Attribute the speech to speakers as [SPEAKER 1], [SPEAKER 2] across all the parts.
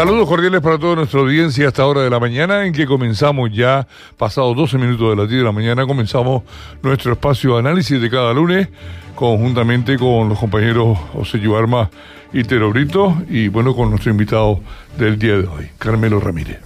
[SPEAKER 1] Saludos cordiales para toda nuestra audiencia a esta hora de la mañana en que comenzamos ya, pasados 12 minutos de las 10 de la mañana, comenzamos nuestro espacio de análisis de cada lunes, conjuntamente con los compañeros José Yuarma y Tero Brito, y bueno, con nuestro invitado del día de hoy, Carmelo Ramírez.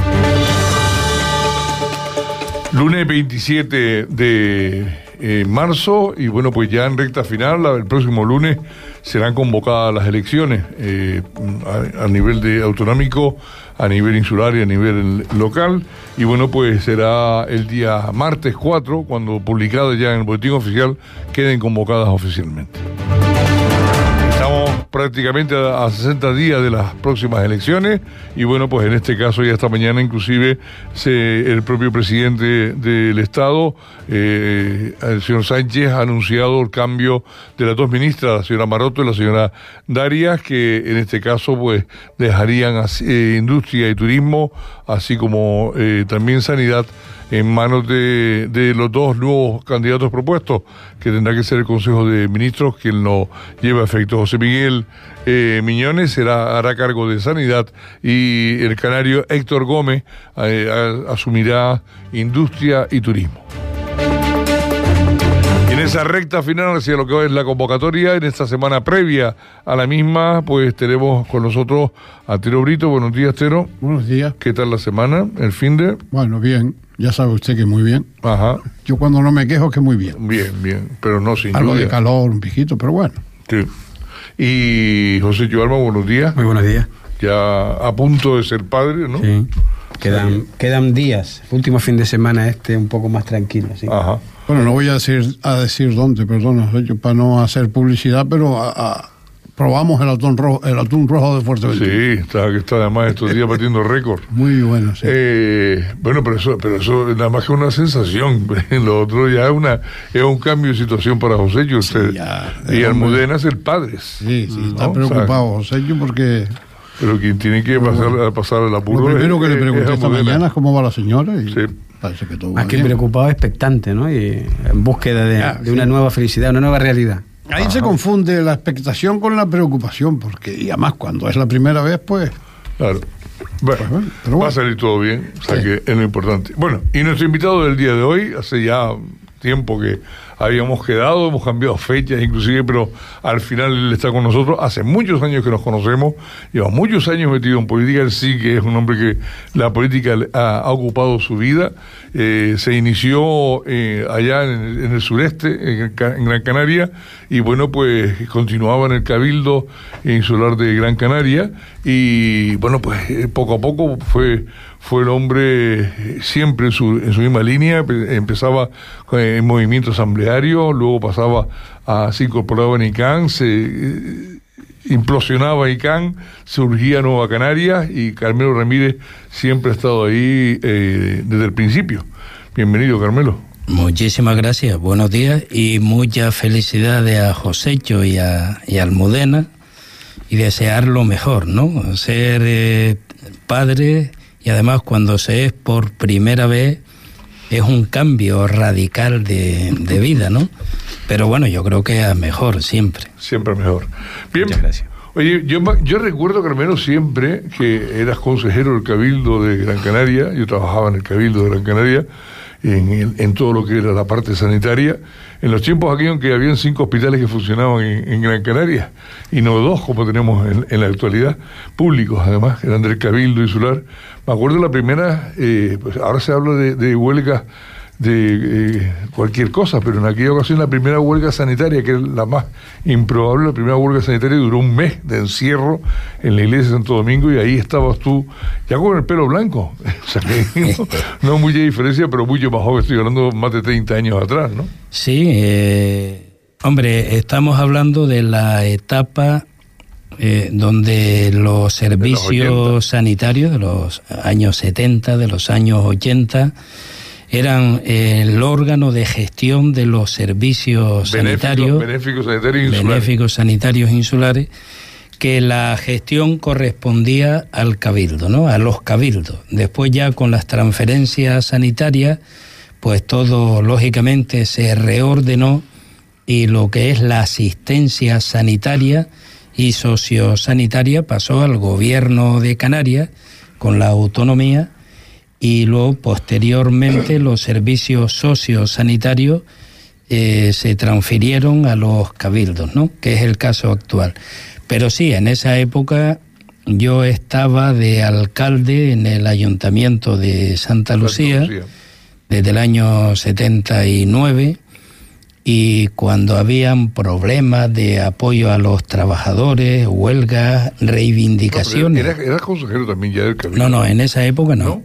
[SPEAKER 1] Lunes 27 de marzo, y bueno, pues ya en recta final, el próximo lunes serán convocadas las elecciones a nivel de autonómico, a nivel insular y a nivel local, y bueno, pues será el día martes 4, cuando publicadas ya en el boletín oficial, queden convocadas oficialmente. Estamos prácticamente a 60 días de las próximas elecciones y bueno, pues en este caso ya esta mañana inclusive el propio presidente del Estado, el señor Sánchez, ha anunciado el cambio de las dos ministras, la señora Maroto y la señora Darias, que en este caso pues dejarían industria y turismo, así como también sanidad, en manos de los dos nuevos candidatos propuestos, que tendrá que ser el Consejo de Ministros quien lo lleve a efecto. José Miguel Miñones hará cargo de Sanidad y el canario Héctor Gómez asumirá Industria y Turismo. En esa recta final hacia lo que es la convocatoria, en esta semana previa a la misma, pues tenemos con nosotros a Tero Brito. Buenos días, Tero.
[SPEAKER 2] Buenos días.
[SPEAKER 1] ¿Qué tal la semana, el fin de...?
[SPEAKER 2] Bueno, bien. Ya sabe usted que muy bien.
[SPEAKER 1] Ajá.
[SPEAKER 2] Yo cuando no me quejo que muy bien.
[SPEAKER 1] Bien, pero no sin
[SPEAKER 2] algo
[SPEAKER 1] lluvia.
[SPEAKER 2] De calor, un piquito, pero bueno.
[SPEAKER 1] Sí. Y José Yuarma, buenos días.
[SPEAKER 3] Muy buenos días.
[SPEAKER 1] Ya a punto de ser padre, ¿no?
[SPEAKER 3] Sí. Quedan días. Último fin de semana un poco más tranquilo, sí.
[SPEAKER 1] Ajá.
[SPEAKER 2] Bueno, no voy a decir dónde, perdona, para no hacer publicidad, pero probamos el atún rojo de Fuerteventura.
[SPEAKER 1] Sí, está además estos días batiendo récord.
[SPEAKER 2] Muy bueno, sí.
[SPEAKER 1] Bueno, pero eso nada más que una sensación. Lo otro ya es un cambio de situación para Josello.
[SPEAKER 2] Sí,
[SPEAKER 1] y Almudena es el padre.
[SPEAKER 2] Sí, está preocupado Josello porque...
[SPEAKER 1] Pero quien tiene que pasar el apuro.
[SPEAKER 2] Lo primero que le pregunté esta mañana es cómo va la señora y
[SPEAKER 1] sí.
[SPEAKER 2] Parece que todo
[SPEAKER 3] más
[SPEAKER 2] va
[SPEAKER 3] que
[SPEAKER 2] bien.
[SPEAKER 3] Preocupado, expectante, ¿no? Y en búsqueda de una nueva felicidad, una nueva realidad.
[SPEAKER 2] Ahí se confunde la expectación con la preocupación, y además cuando es la primera vez, pues...
[SPEAKER 1] Claro. Bueno, va a salir todo bien, o sea que es lo importante. Bueno, y nuestro invitado del día de hoy, hace ya tiempo que habíamos quedado, hemos cambiado fechas inclusive, pero al final él está con nosotros. Hace muchos años que nos conocemos, lleva muchos años metido en política. Él sí que es un hombre que la política ha ocupado su vida. Se inició allá en el sureste, en Gran Canaria, y bueno, pues continuaba en el Cabildo Insular de Gran Canaria, y bueno, pues poco a poco fue el hombre siempre en su misma línea. Empezaba en movimiento asambleario, luego pasaba se incorporaba en ICANN, se implosionaba ICANN, surgía Nueva Canarias, y Carmelo Ramírez siempre ha estado ahí desde el principio. Bienvenido, Carmelo.
[SPEAKER 4] Muchísimas gracias, buenos días y muchas felicidades a Josello y a Almudena, y desear lo mejor, ¿no? Ser padre, y además cuando se es por primera vez es un cambio radical de vida, ¿no? Pero bueno, yo creo que a mejor siempre.
[SPEAKER 1] Siempre mejor. Bien.
[SPEAKER 4] Muchas gracias.
[SPEAKER 1] Oye, yo recuerdo, Carmelo, siempre que eras consejero del Cabildo de Gran Canaria. Yo trabajaba en el Cabildo de Gran Canaria, en todo lo que era la parte sanitaria, en los tiempos aquellos en que habían 5 hospitales que funcionaban en Gran Canaria, y no 2 como tenemos en la actualidad, públicos además, eran del Cabildo Insular. Me acuerdo la primera, pues ahora se habla de huelgas de cualquier cosa, pero en aquella ocasión la primera huelga sanitaria, que es la más improbable, la primera huelga sanitaria duró un mes de encierro en la iglesia de Santo Domingo, y ahí estabas tú ya con el pelo blanco, o sea que no mucha diferencia, pero mucho más joven. Estoy hablando más de 30 años atrás, ¿no?
[SPEAKER 4] Sí, hombre, estamos hablando de la etapa donde los servicios sanitarios de los años 70, de los años 80, eran el órgano de gestión de los servicios benéficos sanitarios insulares, que la gestión correspondía al cabildo, ¿no? A los cabildos. Después ya con las transferencias sanitarias, pues todo lógicamente se reordenó, y lo que es la asistencia sanitaria y sociosanitaria pasó al gobierno de Canarias con la autonomía, y luego posteriormente los servicios sociosanitarios se transfirieron a los cabildos, ¿no? Que es el caso actual. Pero sí, en esa época yo estaba de alcalde en el Ayuntamiento de Santa Lucía desde el año 79, y cuando habían problemas de apoyo a los trabajadores, huelgas, reivindicaciones...
[SPEAKER 1] No, ¿Eras consejero también ya del cabildo?
[SPEAKER 4] No, en esa época no.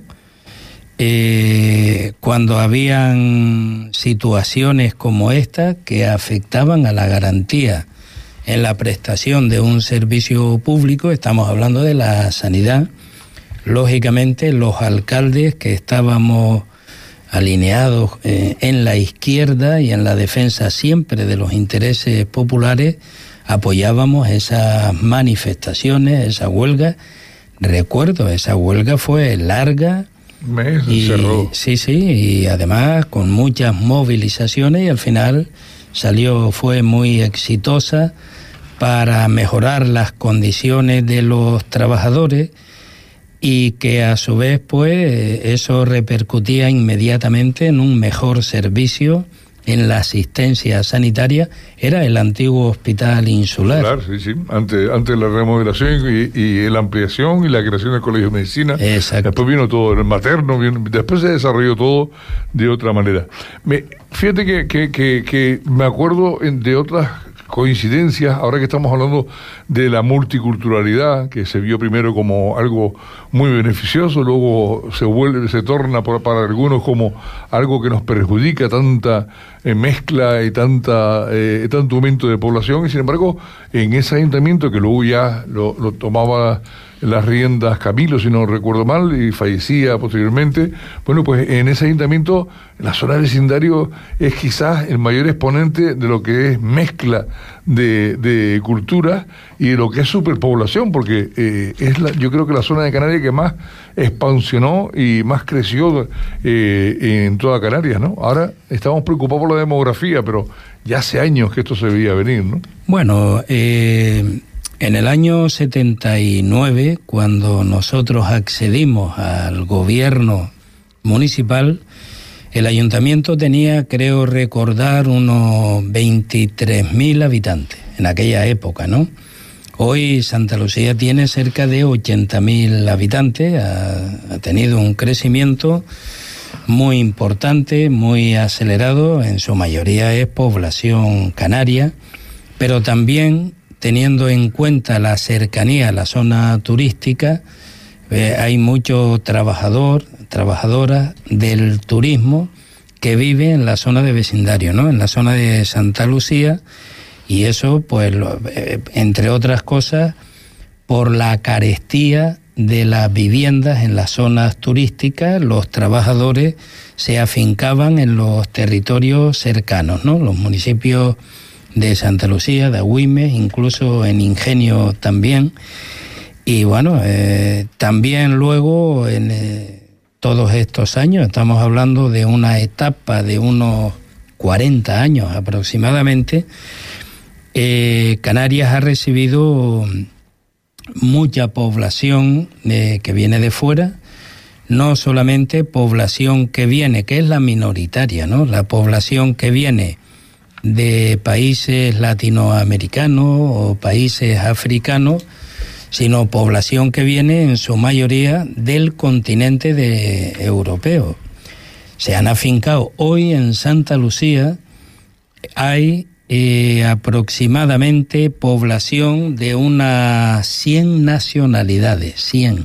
[SPEAKER 4] Cuando habían situaciones como esta que afectaban a la garantía en la prestación de un servicio público, estamos hablando de la sanidad, lógicamente los alcaldes que estábamos alineados en la izquierda y en la defensa siempre de los intereses populares, apoyábamos esas manifestaciones, esa huelga. Recuerdo, esa huelga fue larga, sí, y además con muchas movilizaciones, y al final fue muy exitosa para mejorar las condiciones de los trabajadores, y que a su vez pues eso repercutía inmediatamente en un mejor servicio en la asistencia sanitaria. Era el antiguo hospital insular.
[SPEAKER 1] Claro, sí, antes la remodelación y la ampliación y la creación del Colegio de Medicina.
[SPEAKER 4] Exacto.
[SPEAKER 1] Después vino todo el materno, después se desarrolló todo de otra manera. Fíjate que me acuerdo de otras coincidencias, ahora que estamos hablando de la multiculturalidad, que se vio primero como algo muy beneficioso, luego se torna para algunos como algo que nos perjudica, tanta mezcla y tanto aumento de población, y sin embargo en ese ayuntamiento, que luego ya lo tomaba las riendas Camilo, si no recuerdo mal, y fallecía posteriormente, bueno, pues en ese ayuntamiento la zona de vecindario es quizás el mayor exponente de lo que es mezcla de culturas y de lo que es superpoblación, porque yo creo que la zona de Canarias que más expansionó y más creció en toda Canarias, ¿no? Ahora estamos preocupados por la demografía, pero ya hace años que esto se veía venir, ¿no?
[SPEAKER 4] Bueno, en el año 79, cuando nosotros accedimos al gobierno municipal, el ayuntamiento tenía, creo recordar, unos 23.000 habitantes en aquella época, ¿no? Hoy Santa Lucía tiene cerca de 80.000 habitantes, ha tenido un crecimiento muy importante, muy acelerado, en su mayoría es población canaria, pero también teniendo en cuenta la cercanía a la zona turística, hay muchos trabajadoras del turismo que viven en la zona de vecindario, ¿no? En la zona de Santa Lucía, y eso, pues, entre otras cosas, por la carestía de las viviendas en las zonas turísticas, los trabajadores se afincaban en los territorios cercanos, ¿no? Los municipios de Santa Lucía, de Agüimes, incluso en Ingenio también. Y bueno, también luego en todos estos años, estamos hablando de una etapa de unos 40 años aproximadamente, Canarias ha recibido mucha población que viene de fuera, no solamente población que viene, que es la minoritaria, ¿no? La población que viene de países latinoamericanos o países africanos, sino población que viene en su mayoría del continente europeo. Se han afincado hoy en Santa Lucía, hay aproximadamente población de unas 100 nacionalidades, 100.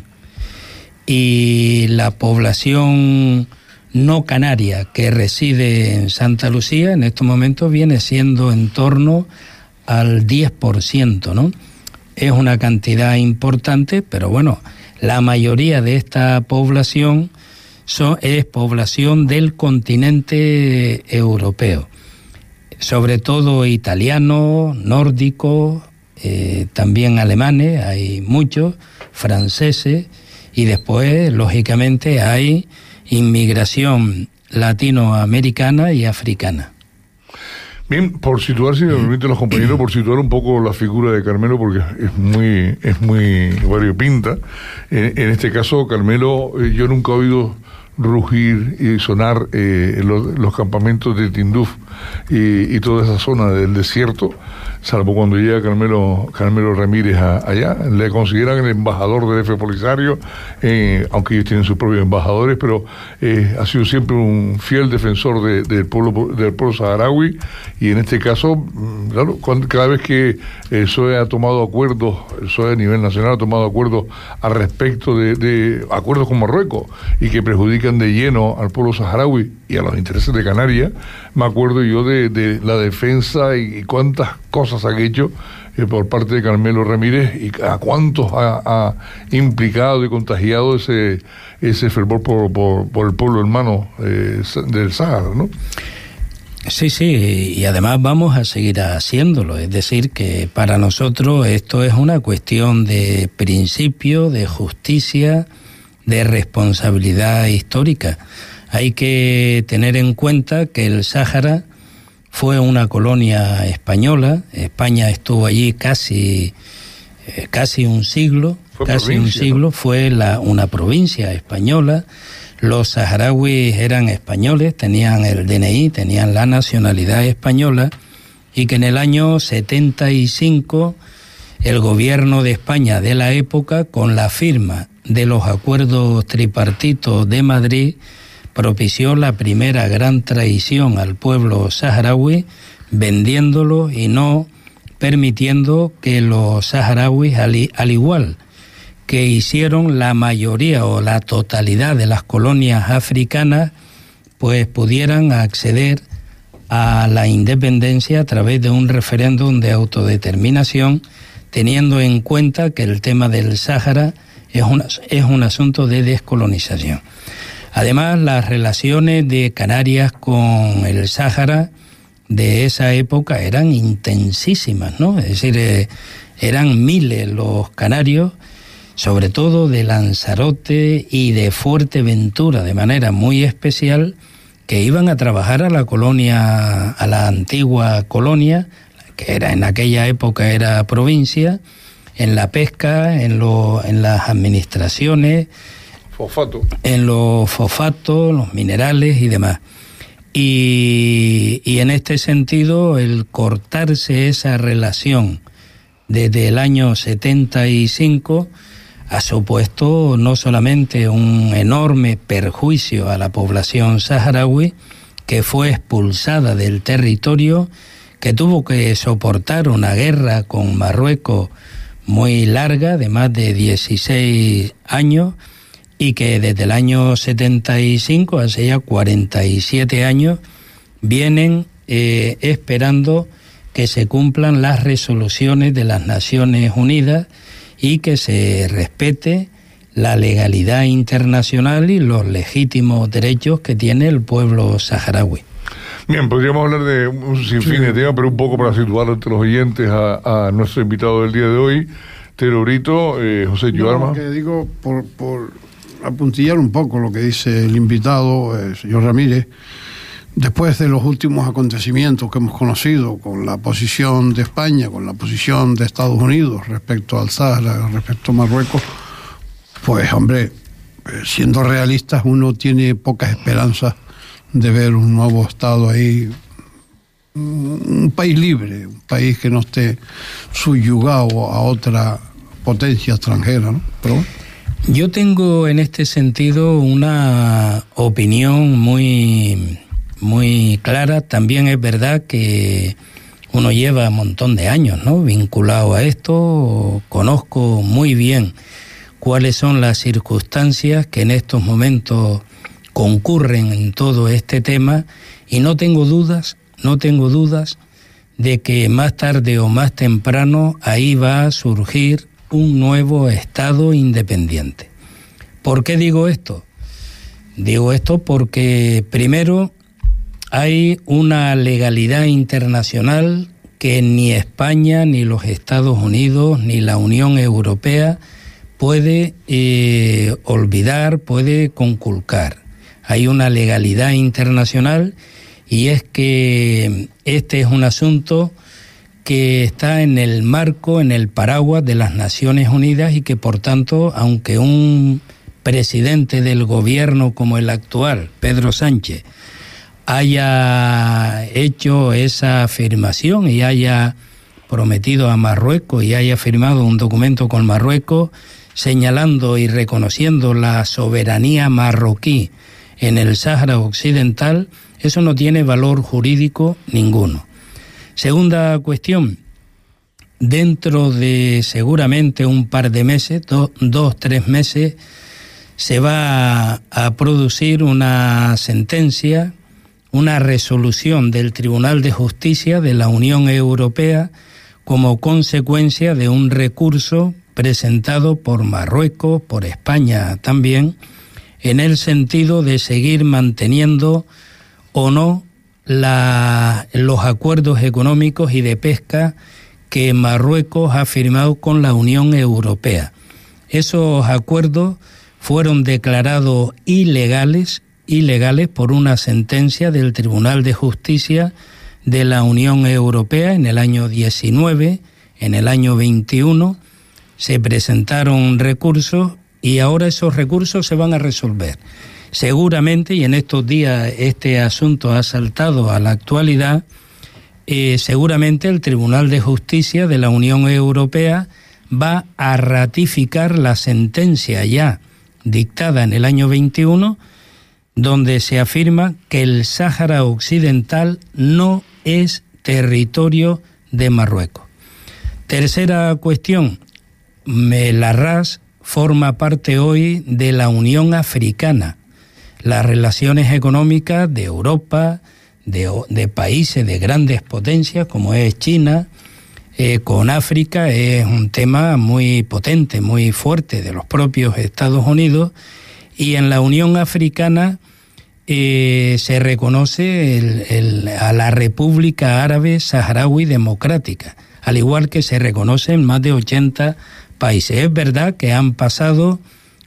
[SPEAKER 4] Y la población no canaria que reside en Santa Lucía en estos momentos viene siendo en torno al 10%, ¿no? Es una cantidad importante, pero bueno, la mayoría de esta población es población del continente europeo, sobre todo italianos, nórdicos, también alemanes, hay muchos, franceses, y después, lógicamente, hay inmigración latinoamericana y africana.
[SPEAKER 1] Bien, por situar, si me permiten los compañeros, por situar un poco la figura de Carmelo, porque es muy variopinta. En este caso, Carmelo, yo nunca he oído rugir y sonar los campamentos de Tinduf y toda esa zona del desierto, salvo cuando llega Carmelo Ramírez allá. Le consideran el embajador del F. Polisario, aunque ellos tienen sus propios embajadores, pero ha sido siempre un fiel defensor del pueblo saharaui, y en este caso, claro, cada vez que el PSOE ha tomado acuerdos, el PSOE a nivel nacional ha tomado acuerdos al respecto de acuerdos con Marruecos y que perjudican de lleno al pueblo saharaui y a los intereses de Canarias, me acuerdo yo de la defensa y cuántas cosas han hecho por parte de Carmelo Ramírez, y a cuántos ha implicado y contagiado ese fervor por el pueblo hermano del Sáhara, ¿no?
[SPEAKER 4] Sí, y además vamos a seguir haciéndolo. Es decir, que para nosotros esto es una cuestión de principio, de justicia, de responsabilidad histórica. Hay que tener en cuenta que el Sáhara fue una colonia española. España estuvo allí casi un siglo. Fue una provincia española. Los saharauis eran españoles, tenían el DNI, tenían la nacionalidad española, y que en el año 75 el gobierno de España de la época, con la firma de los acuerdos tripartitos de Madrid, propició la primera gran traición al pueblo saharaui, vendiéndolo y no permitiendo que los saharauis, al igual que hicieron la mayoría o la totalidad de las colonias africanas, pues pudieran acceder a la independencia a través de un referéndum de autodeterminación, teniendo en cuenta que el tema del Sáhara es un asunto de descolonización. Además, las relaciones de Canarias con el Sáhara de esa época eran intensísimas, ¿no? Es decir, eran miles los canarios, sobre todo de Lanzarote y de Fuerteventura, de manera muy especial, que iban a trabajar a la antigua colonia, que era en aquella época era provincia, en la pesca, en las administraciones, en los fosfatos, los minerales y demás. Y en este sentido, el cortarse esa relación desde el año 75 ha supuesto no solamente un enorme perjuicio a la población saharaui, que fue expulsada del territorio, que tuvo que soportar una guerra con Marruecos muy larga, de más de 16 años, y que desde el año 75, hace ya 47 años, vienen esperando que se cumplan las resoluciones de las Naciones Unidas y que se respete la legalidad internacional y los legítimos derechos que tiene el pueblo saharaui.
[SPEAKER 1] Bien, podríamos hablar de un sinfín de temas, pero un poco para situar entre los oyentes a nuestro invitado del día de hoy, Terorito, José Yuarma.
[SPEAKER 2] Que digo, por apuntillar un poco lo que dice el invitado, el señor Ramírez, después de los últimos acontecimientos que hemos conocido, con la posición de España, con la posición de Estados Unidos respecto al Sáhara, respecto a Marruecos, pues hombre, siendo realistas, uno tiene pocas esperanzas de ver un nuevo Estado ahí, un país libre, un país que no esté subyugado a otra potencia extranjera, ¿no? Pero bueno.
[SPEAKER 4] Yo tengo en este sentido una opinión muy clara. También es verdad que uno lleva un montón de años, ¿no?, vinculado a esto. Conozco muy bien cuáles son las circunstancias que en estos momentos concurren en todo este tema, y no tengo dudas de que más tarde o más temprano ahí va a surgir un nuevo Estado independiente. ¿Por qué digo esto? Digo esto porque primero hay una legalidad internacional que ni España, ni los Estados Unidos, ni la Unión Europea puede olvidar, puede conculcar. Hay una legalidad internacional, y es que este es un asunto que está en el marco, en el paraguas de las Naciones Unidas, y que por tanto, aunque un presidente del gobierno como el actual, Pedro Sánchez, haya hecho esa afirmación y haya prometido a Marruecos y haya firmado un documento con Marruecos señalando y reconociendo la soberanía marroquí en el Sáhara Occidental, eso no tiene valor jurídico ninguno. Segunda cuestión, dentro de seguramente un par de meses, 2-3 meses, se va a producir una sentencia, una resolución del Tribunal de Justicia de la Unión Europea como consecuencia de un recurso presentado por Marruecos, por España también, en el sentido de seguir manteniendo o no los acuerdos económicos y de pesca que Marruecos ha firmado con la Unión Europea. Esos acuerdos fueron declarados ilegales por una sentencia del Tribunal de Justicia de la Unión Europea en el año 19, en el año 21, se presentaron recursos y ahora esos recursos se van a resolver. Seguramente, y en estos días este asunto ha saltado a la actualidad, seguramente el Tribunal de Justicia de la Unión Europea va a ratificar la sentencia ya dictada en el año 21, donde se afirma que el Sáhara Occidental no es territorio de Marruecos. Tercera cuestión, la RAS forma parte hoy de la Unión Africana. Las relaciones económicas de Europa, de países de grandes potencias como es China, con África es un tema muy potente, muy fuerte de los propios Estados Unidos, y en la Unión Africana se reconoce a la República Árabe Saharaui Democrática, al igual que se reconoce en más de 80 países. Es verdad que han pasado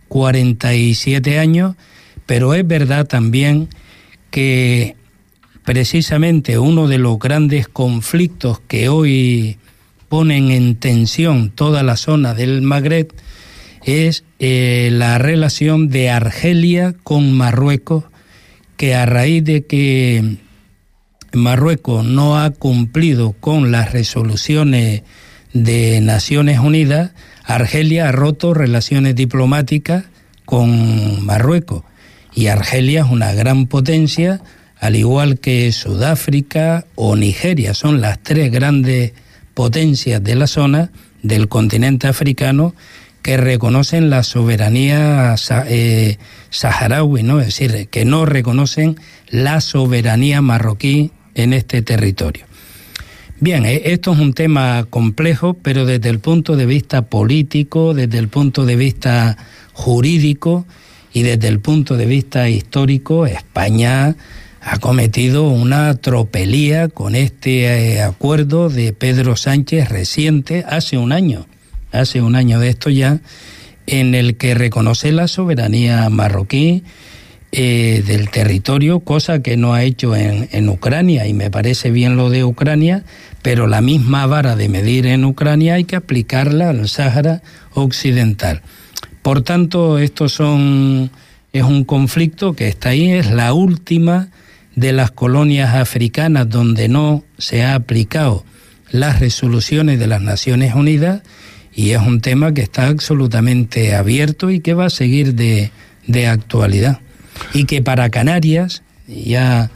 [SPEAKER 4] 47 años, pero es verdad también que precisamente uno de los grandes conflictos que hoy ponen en tensión toda la zona del Magreb es la relación de Argelia con Marruecos, que a raíz de que Marruecos no ha cumplido con las resoluciones de Naciones Unidas, Argelia ha roto relaciones diplomáticas con Marruecos. Y Argelia es una gran potencia, al igual que Sudáfrica o Nigeria, son las tres grandes potencias de la zona del continente africano que reconocen la soberanía saharaui, ¿no? Es decir, que no reconocen la soberanía marroquí en este territorio. Bien, esto es un tema complejo, pero desde el punto de vista político, desde el punto de vista jurídico y desde el punto de vista histórico, España ha cometido una tropelía con este acuerdo de Pedro Sánchez reciente, hace un año de esto ya, en el que reconoce la soberanía marroquí del territorio, cosa que no ha hecho en Ucrania, y me parece bien lo de Ucrania, pero la misma vara de medir en Ucrania hay que aplicarla al Sáhara Occidental. Por tanto, es un conflicto que está ahí, es la última de las colonias africanas donde no se ha aplicado las resoluciones de las Naciones Unidas, y es un tema que está absolutamente abierto y que va a seguir de actualidad. Y que para Canarias, ya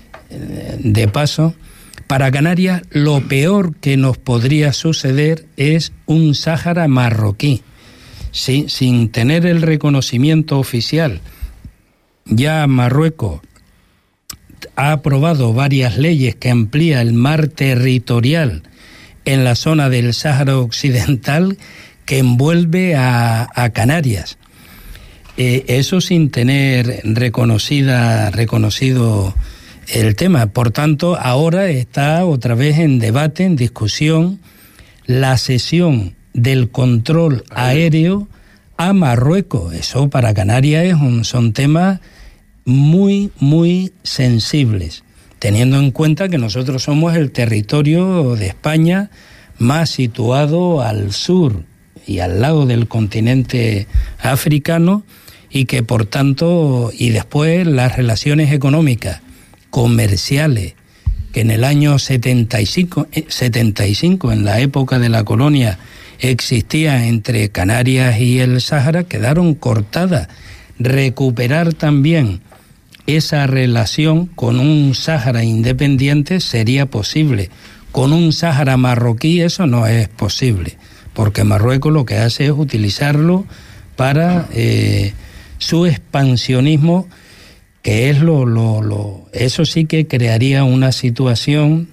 [SPEAKER 4] de paso, para Canarias lo peor que nos podría suceder es un Sáhara marroquí. Sin tener el reconocimiento oficial, ya Marruecos ha aprobado varias leyes que amplían el mar territorial en la zona del Sáhara Occidental que envuelve a Canarias. Eso sin tener reconocido el tema. Por tanto, ahora está otra vez en debate, en discusión, la cesión del control aéreo a Marruecos. Eso para Canarias son temas muy, muy sensibles. teniendo en cuenta que nosotros somos el territorio de España más situado al sur y al lado del continente africano, y que por tanto, y después las relaciones económicas, comerciales, que en el año 75, en la época de la colonia, existían entre Canarias y el Sáhara, quedaron cortadas. Recuperar también esa relación con un Sáhara independiente sería posible. Con un Sáhara marroquí eso no es posible, porque Marruecos lo que hace es utilizarlo para su expansionismo, que es eso sí que crearía una situación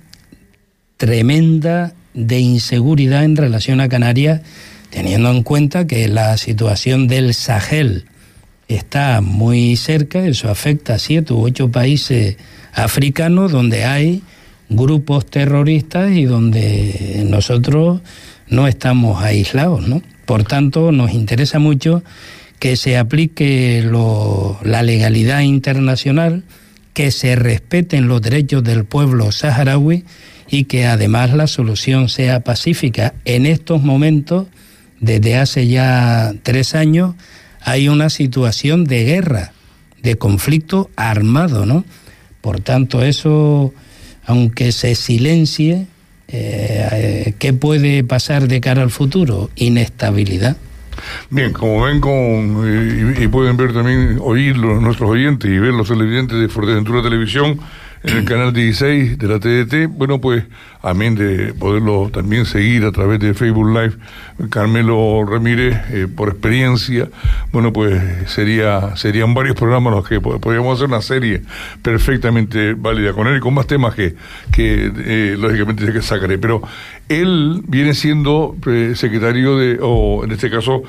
[SPEAKER 4] tremenda de inseguridad en relación a Canarias, teniendo en cuenta que la situación del Sahel está muy cerca. Eso afecta a 7 u 8 países africanos donde hay grupos terroristas y donde nosotros no estamos aislados, ¿no? Por tanto, nos interesa mucho que se aplique la legalidad internacional, que se respeten los derechos del pueblo saharaui y que además la solución sea pacífica. En estos momentos, desde hace ya 3 años, hay una situación de guerra, de conflicto armado, ¿no? Por tanto, eso, aunque se silencie, ¿qué puede pasar de cara al futuro? Inestabilidad.
[SPEAKER 1] Bien, como ven y pueden ver también, oír nuestros oyentes y ver los televidentes de Fuerteventura Televisión en el canal 16 de la TDT, bueno, pues, amén de poderlo también seguir a través de Facebook Live, Carmelo Ramírez, por experiencia, bueno, pues serían varios programas los que podríamos hacer una serie perfectamente válida con él y con más temas que lógicamente que sacaré, pero él viene siendo secretario o en este caso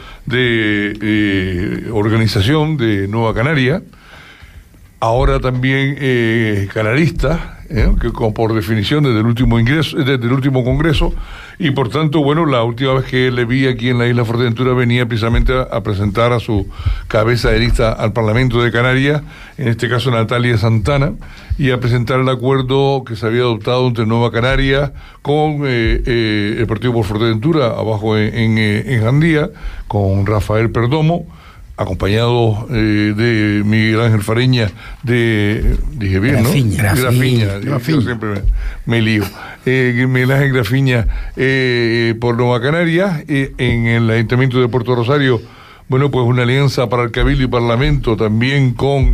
[SPEAKER 1] de organización de Nueva Canaria, ahora también canarista, que por definición desde el último congreso, y por tanto, bueno, la última vez que le vi aquí en la isla Fuerteventura venía precisamente a presentar a su cabeza de lista al Parlamento de Canarias, en este caso Natalia Santana, y a presentar el acuerdo que se había adoptado entre Nueva Canaria con el Partido por Fuerteventura, abajo en Jandía, con Rafael Perdomo, acompañado de Miguel Ángel Fareña, dije bien,
[SPEAKER 4] Grafiña.
[SPEAKER 1] Yo siempre me lío. Miguel Ángel Grafiña por Nueva Canaria, en el Ayuntamiento de Puerto Rosario, bueno, pues una alianza para el Cabildo y Parlamento también con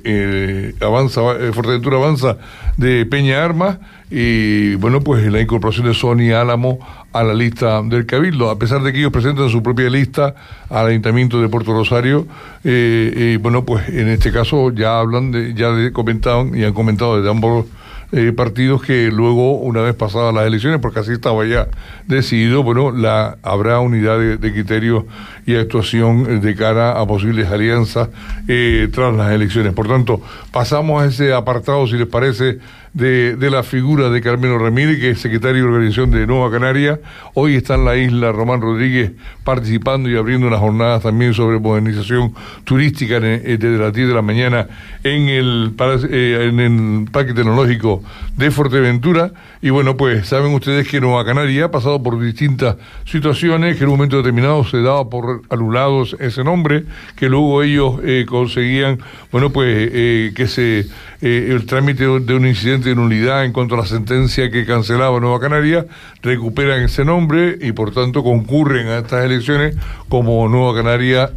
[SPEAKER 1] Fuerteventura Avanza de Peña Armas, y bueno, pues la incorporación de Sonia Álamo a la lista del Cabildo, a pesar de que ellos presentan su propia lista al Ayuntamiento de Puerto Rosario. Bueno, pues en este caso ya comentaban y han comentado desde ambos partidos que luego, una vez pasadas las elecciones, porque así estaba ya decidido, bueno, habrá unidad de criterio y actuación de cara a posibles alianzas tras las elecciones. Por tanto, pasamos a ese apartado, si les parece, de la figura de Carmelo Ramírez, que es secretario de organización de Nueva Canaria. Hoy está en la isla Román Rodríguez participando y abriendo unas jornadas también sobre modernización turística desde las 10 de la mañana en el Parque Tecnológico de Fuerteventura. Y bueno, pues saben ustedes que Nueva Canaria ha pasado por distintas situaciones, que en un momento determinado se daba por anulados ese nombre, que luego ellos conseguían, bueno, pues que el trámite de un incidente de nulidad en cuanto a la sentencia que cancelaba Nueva Canaria, recuperan ese nombre y por tanto concurren a estas elecciones como Nueva Canaria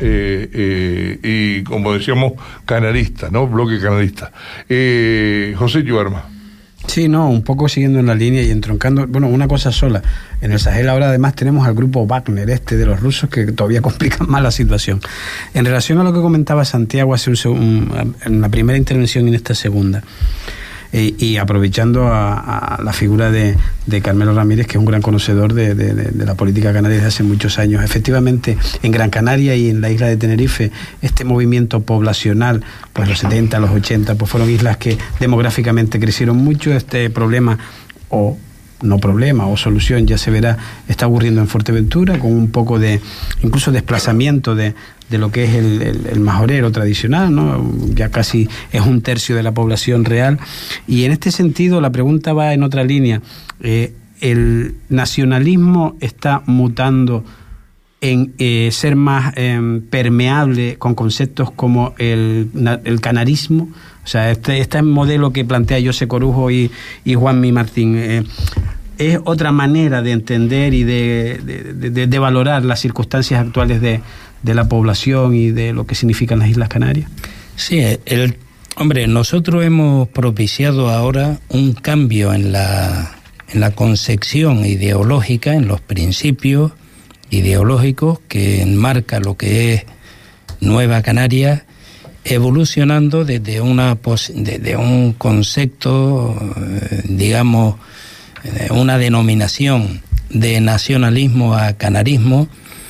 [SPEAKER 1] y como decíamos, canarista, ¿no? Bloque canarista. José Yuarma.
[SPEAKER 3] Sí, no, un poco siguiendo en la línea y entroncando, bueno, una cosa sola. En el Sahel ahora además tenemos al grupo Wagner, de los rusos, que todavía complican más la situación. En relación a lo que comentaba Santiago en la primera intervención y en esta segunda, y aprovechando a la figura de Carmelo Ramírez, que es un gran conocedor de la política canaria desde hace muchos años. Efectivamente, en Gran Canaria y en la isla de Tenerife, este movimiento poblacional, pues los 70, los 80, pues fueron islas que demográficamente crecieron mucho. Este problema, o no problema, o solución, ya se verá, está ocurriendo en Fuerteventura, con un poco de incluso desplazamiento de lo que es el majorero tradicional, ¿no? Ya casi es 1/3 de la población real. Y en este sentido la pregunta va en otra línea. ¿El nacionalismo está mutando en ser más permeable con conceptos como el canarismo? O sea, este modelo que plantea José Corujo y Juanmi Martín, ¿es otra manera de entender y de valorar las circunstancias actuales de la población y de lo que significan las Islas Canarias?
[SPEAKER 4] Sí, hombre, nosotros hemos propiciado ahora un cambio en la concepción ideológica, en los principios ideológicos que enmarca lo que es Nueva Canarias, evolucionando desde un concepto, digamos, una denominación de nacionalismo a canarismo,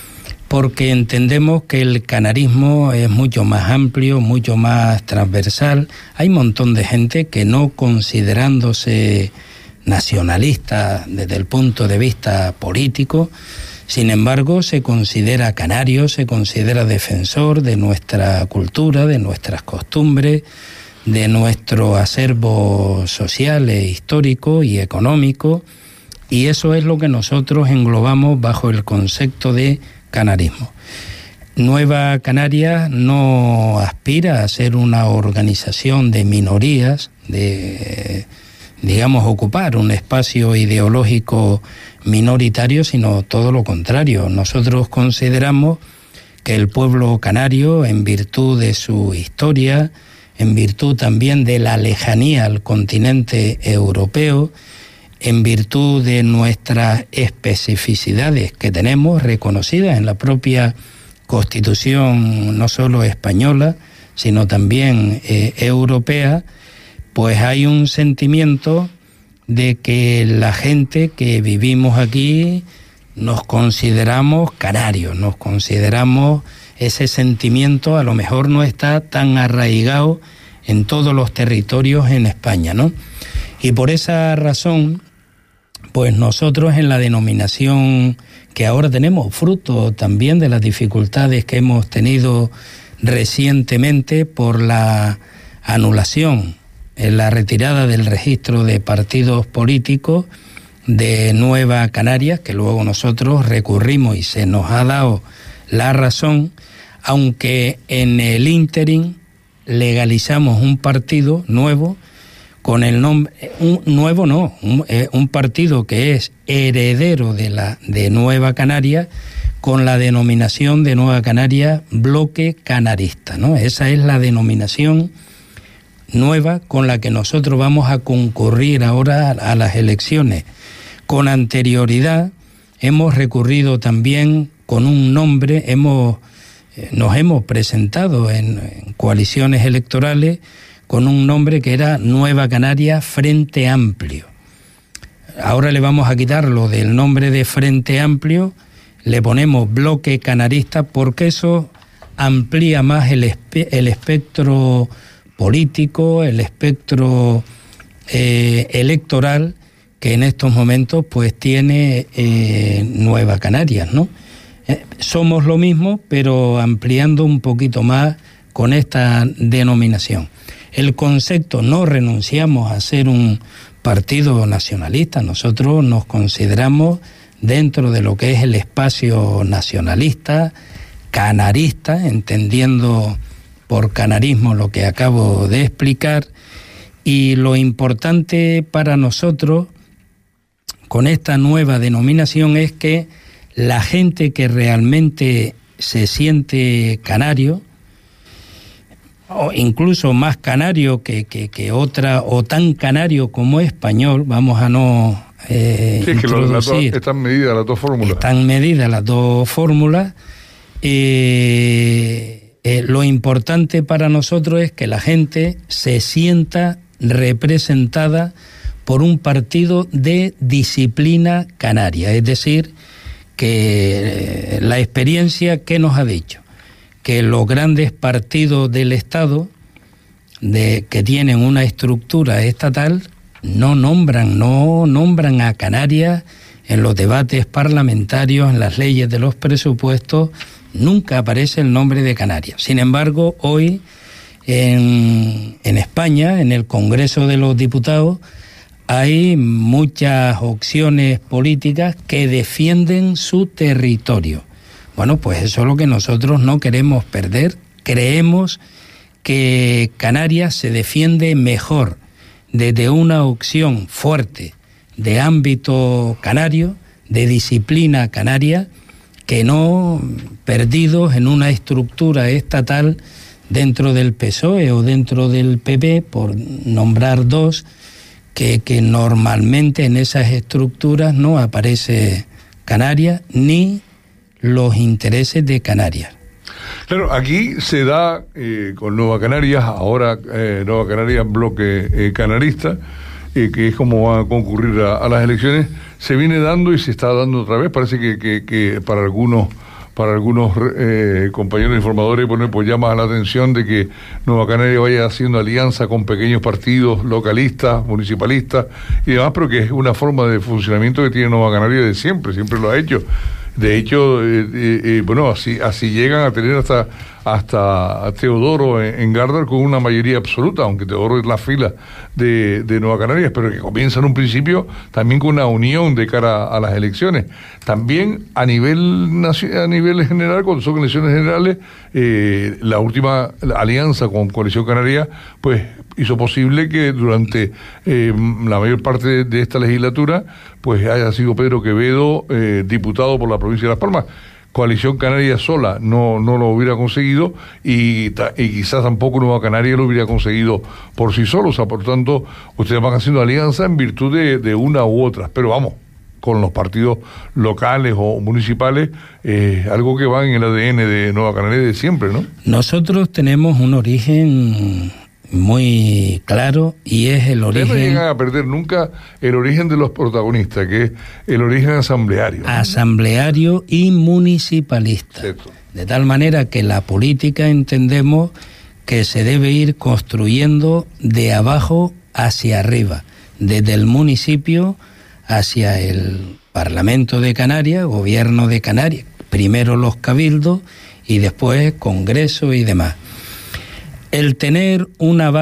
[SPEAKER 4] porque entendemos que el canarismo es mucho más amplio, mucho más transversal. Hay un montón de gente que, no considerándose nacionalista desde el punto de vista político, sin embargo se considera canario, se considera defensor de nuestra cultura, de nuestras costumbres, de nuestro acervo social, histórico y económico, y eso es lo que nosotros englobamos bajo el concepto de canarismo. Nueva Canarias no aspira a ser una organización de minorías, de, digamos, ocupar un espacio ideológico minoritario, sino todo lo contrario. Nosotros consideramos que el pueblo canario, en virtud de su historia, en virtud también de la lejanía al continente europeo, en virtud de nuestras especificidades que tenemos reconocidas en la propia Constitución, no solo española, sino también europea, pues hay un sentimiento de que la gente que vivimos aquí nos consideramos canarios, nos consideramos, ese sentimiento a lo mejor no está tan arraigado en todos los territorios en España, ¿no? Y por esa razón, pues nosotros en la denominación que ahora tenemos, fruto también de las dificultades que hemos tenido recientemente por la anulación, en la retirada del registro de partidos políticos de Nueva Canarias, que luego nosotros recurrimos y se nos ha dado la razón, aunque en el ínterin legalizamos un partido nuevo con el nombre, un partido que es heredero de Nueva Canarias, con la denominación de Nueva Canarias Bloque Canarista, ¿no? Esa es la denominación nueva con la que nosotros vamos a concurrir ahora a las elecciones. Con anterioridad hemos recurrido también con un nombre, nos hemos presentado en coaliciones electorales con un nombre que era Nueva Canarias Frente Amplio. Ahora le vamos a quitar lo del nombre de Frente Amplio, le ponemos Bloque Canarista, porque eso amplía más el espectro político, el espectro electoral que en estos momentos pues tiene Nueva Canarias, ¿no? Somos lo mismo, pero ampliando un poquito más con esta denominación. El concepto, no renunciamos a ser un partido nacionalista, nosotros nos consideramos dentro de lo que es el espacio nacionalista, canarista, entendiendo por canarismo lo que acabo de explicar, y lo importante para nosotros con esta nueva denominación es que la gente que realmente se siente canario, o incluso más canario que otra, o tan canario como español, vamos a no introducir.
[SPEAKER 1] Están medidas las dos fórmulas.
[SPEAKER 4] Están medidas las dos fórmulas. Lo importante para nosotros es que la gente se sienta representada por un partido de disciplina canaria, es decir, que la experiencia que nos ha dicho que los grandes partidos del Estado que tienen una estructura estatal no nombran a Canarias en los debates parlamentarios, en las leyes de los presupuestos, nunca aparece el nombre de Canarias. Sin embargo, hoy en España, en el Congreso de los Diputados, hay muchas opciones políticas que defienden su territorio. Bueno, pues eso es lo que nosotros no queremos perder. Creemos que Canarias se defiende mejor desde una opción fuerte de ámbito canario, de disciplina canaria, que no perdidos en una estructura estatal dentro del PSOE o dentro del PP, por nombrar dos, que normalmente en esas estructuras no aparece Canarias ni los intereses de Canarias.
[SPEAKER 1] Claro, aquí se da con Nueva Canarias, ahora Nueva Canarias bloque canarista, que es como va a concurrir a las elecciones, se viene dando y se está dando otra vez. Parece que para algunos compañeros informadores pues llama la atención de que Nueva Canaria vaya haciendo alianza con pequeños partidos localistas, municipalistas y demás, pero que es una forma de funcionamiento que tiene Nueva Canaria de siempre lo ha hecho. De hecho, bueno, así llegan a tener hasta a Teodoro en Gardar con una mayoría absoluta, aunque Teodoro es la fila de Nueva Canarias, pero que comienza en un principio también con una unión de cara a las elecciones. También a nivel general, cuando son elecciones generales, la última alianza con Coalición Canaria, pues hizo posible que durante la mayor parte de esta legislatura pues haya sido Pedro Quevedo diputado por la provincia de Las Palmas. Coalición Canaria sola no lo hubiera conseguido y quizás tampoco Nueva Canaria lo hubiera conseguido por sí solo. O sea, por tanto, ustedes van haciendo alianza en virtud de una u otra. Pero vamos, con los partidos locales o municipales, algo que va en el ADN de Nueva Canaria de siempre, ¿no?
[SPEAKER 4] Nosotros tenemos un origen muy claro y es el origen...
[SPEAKER 1] Ustedes no llegan a perder nunca el origen de los protagonistas, que es el origen asambleario, ¿no?
[SPEAKER 4] Asambleario y municipalista.
[SPEAKER 1] Cierto.
[SPEAKER 4] De tal manera que la política entendemos que se debe ir construyendo de abajo hacia arriba, desde el municipio hacia el Parlamento de Canarias, Gobierno de Canarias, primero los cabildos y después Congreso y demás. El tener una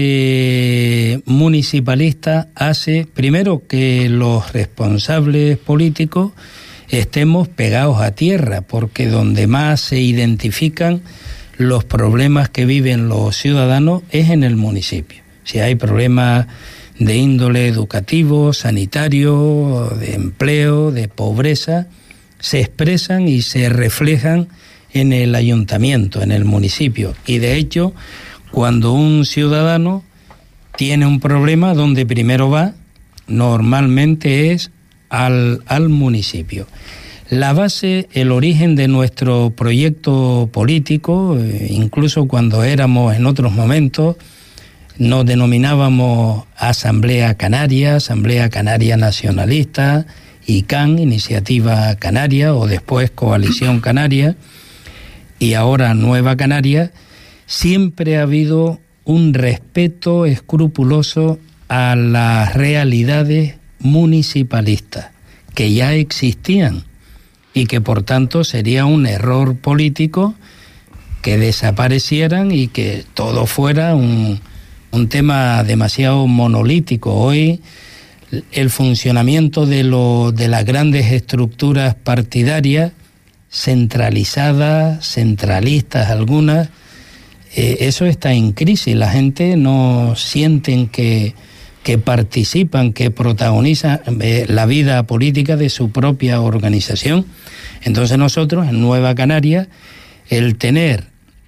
[SPEAKER 4] base municipalista hace, primero, que los responsables políticos estemos pegados a tierra, porque donde más se identifican los problemas que viven los ciudadanos es en el municipio. Si hay problemas de índole educativo, sanitario, de empleo, de pobreza, se expresan y se reflejan en el ayuntamiento, en el municipio. Y de hecho, cuando un ciudadano tiene un problema, donde primero va, normalmente es al municipio. La base, el origen de nuestro proyecto político, incluso cuando éramos en otros momentos, nos denominábamos Asamblea Canaria Nacionalista, ICAN, Iniciativa Canaria, o después Coalición Canaria, y ahora Nueva Canaria. Siempre ha habido un respeto escrupuloso a las realidades municipalistas que ya existían y que por tanto sería un error político que desaparecieran y que todo fuera un tema demasiado monolítico. Hoy el funcionamiento de las grandes estructuras partidarias, centralizadas, centralistas algunas, eso está en crisis. La gente no sienten que participan, que protagonizan la vida política de su propia organización. Entonces nosotros en Nueva Canaria, el tener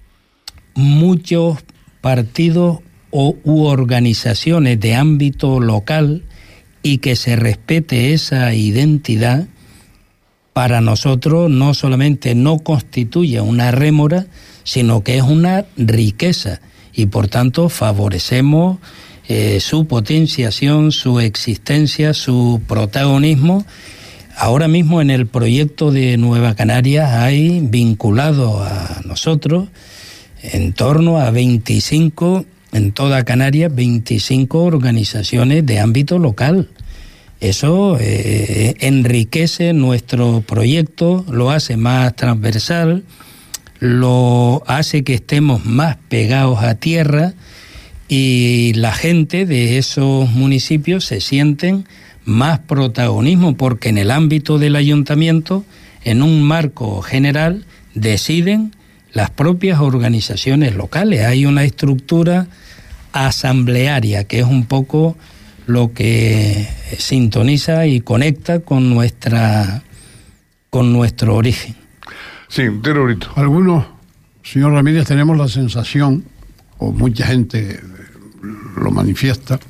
[SPEAKER 4] muchos partidos u organizaciones de ámbito local y que se respete esa identidad, para nosotros no solamente no constituye una rémora, sino que es una riqueza y por tanto favorecemos su potenciación, su existencia, su protagonismo. Ahora mismo en el proyecto de Nueva Canarias hay vinculado a nosotros en torno a 25, en toda Canarias, 25 organizaciones de ámbito local. Eso enriquece nuestro proyecto, lo hace más transversal, lo hace que estemos más pegados a tierra y la gente de esos municipios se sienten más protagonismo, porque en el ámbito del ayuntamiento, en un marco general, deciden las propias organizaciones locales. Hay una estructura asamblearia que es un poco lo que sintoniza y conecta con nuestro origen.
[SPEAKER 1] Sí, terrorito.
[SPEAKER 2] Algunos, señor Ramírez, tenemos la sensación, o mucha gente lo manifiesta,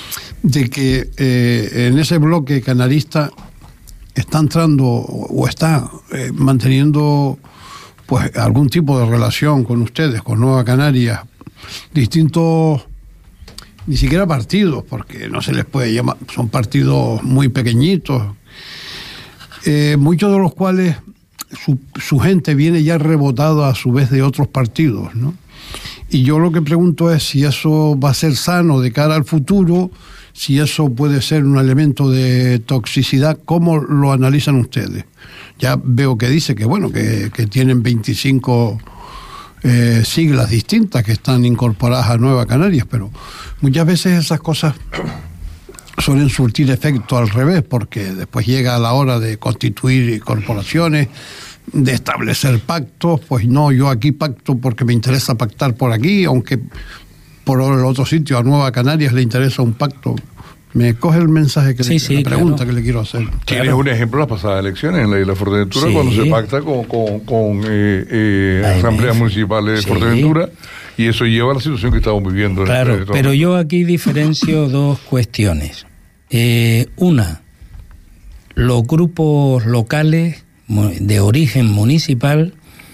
[SPEAKER 2] de que en ese bloque canarista está entrando o está manteniendo pues algún tipo de relación con ustedes, con Nueva Canarias, distintos, ni siquiera partidos, porque no se les puede llamar, son partidos muy pequeñitos, muchos de los cuales su gente viene ya rebotada a su vez de otros partidos, ¿no? Y yo lo que pregunto es si eso va a ser sano de cara al futuro, si eso puede ser un elemento de toxicidad. ¿Cómo lo analizan ustedes? Ya veo que dice que bueno, que tienen 25 siglas distintas que están incorporadas a Nueva Canarias, pero muchas veces esas cosas suelen surtir efecto al revés, porque después llega la hora de constituir corporaciones, de establecer pactos. Pues no, yo aquí pacto porque me interesa pactar por aquí, aunque por el otro sitio a Nueva Canarias le interesa un pacto. Me coge el mensaje que la pregunta que le quiero hacer.
[SPEAKER 1] Tienes un ejemplo de las pasadas elecciones en la isla Fuerteventura, cuando se pacta con asambleas municipales de Fuerteventura, y eso lleva a la situación que estamos viviendo.
[SPEAKER 4] Claro, pero yo aquí diferencio dos cuestiones. Una, los grupos locales de origen municipal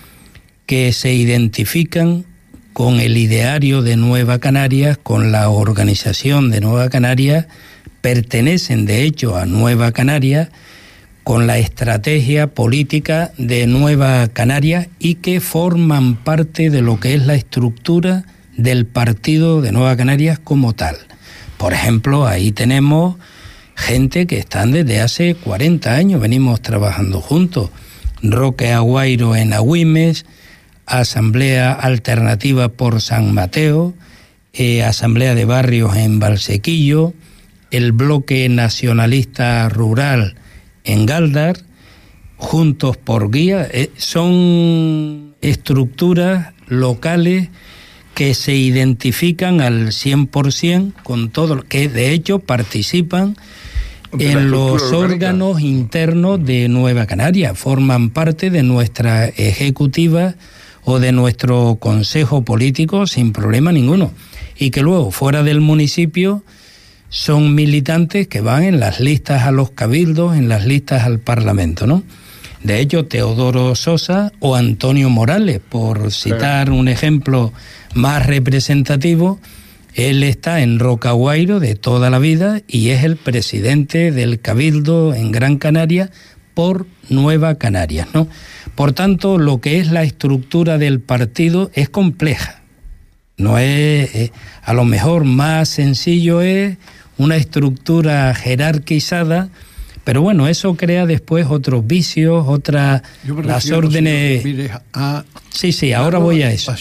[SPEAKER 4] que se identifican con el ideario de Nueva Canarias, con la organización de Nueva Canarias, pertenecen de hecho a Nueva Canarias, con la estrategia política de Nueva Canarias, y que forman parte de lo que es la estructura del partido de Nueva Canarias como tal. Por ejemplo, ahí tenemos gente que están desde hace 40 años, venimos trabajando juntos. Roque Aguairo en Agüimes, Asamblea Alternativa por San Mateo, Asamblea de Barrios en Valsequillo, el Bloque Nacionalista Rural en Galdar, Juntos por Guía. Son estructuras locales que se identifican al 100% con todo, que de hecho participan en los órganos internos de Nueva Canarias, forman parte de nuestra ejecutiva o de nuestro consejo político sin problema ninguno, y que luego fuera del municipio son militantes que van en las listas a los cabildos, en las listas al Parlamento, ¿no? De hecho, Teodoro Sosa o Antonio Morales, por citar un ejemplo más representativo, él está en Rocaguairo de toda la vida y es el presidente del Cabildo en Gran Canaria por Nueva Canarias, ¿no? Por tanto, lo que es la estructura del partido es compleja. No es, a lo mejor más sencillo es una estructura jerarquizada, pero bueno, eso crea después otros vicios, las órdenes. Sí, ahora voy a eso.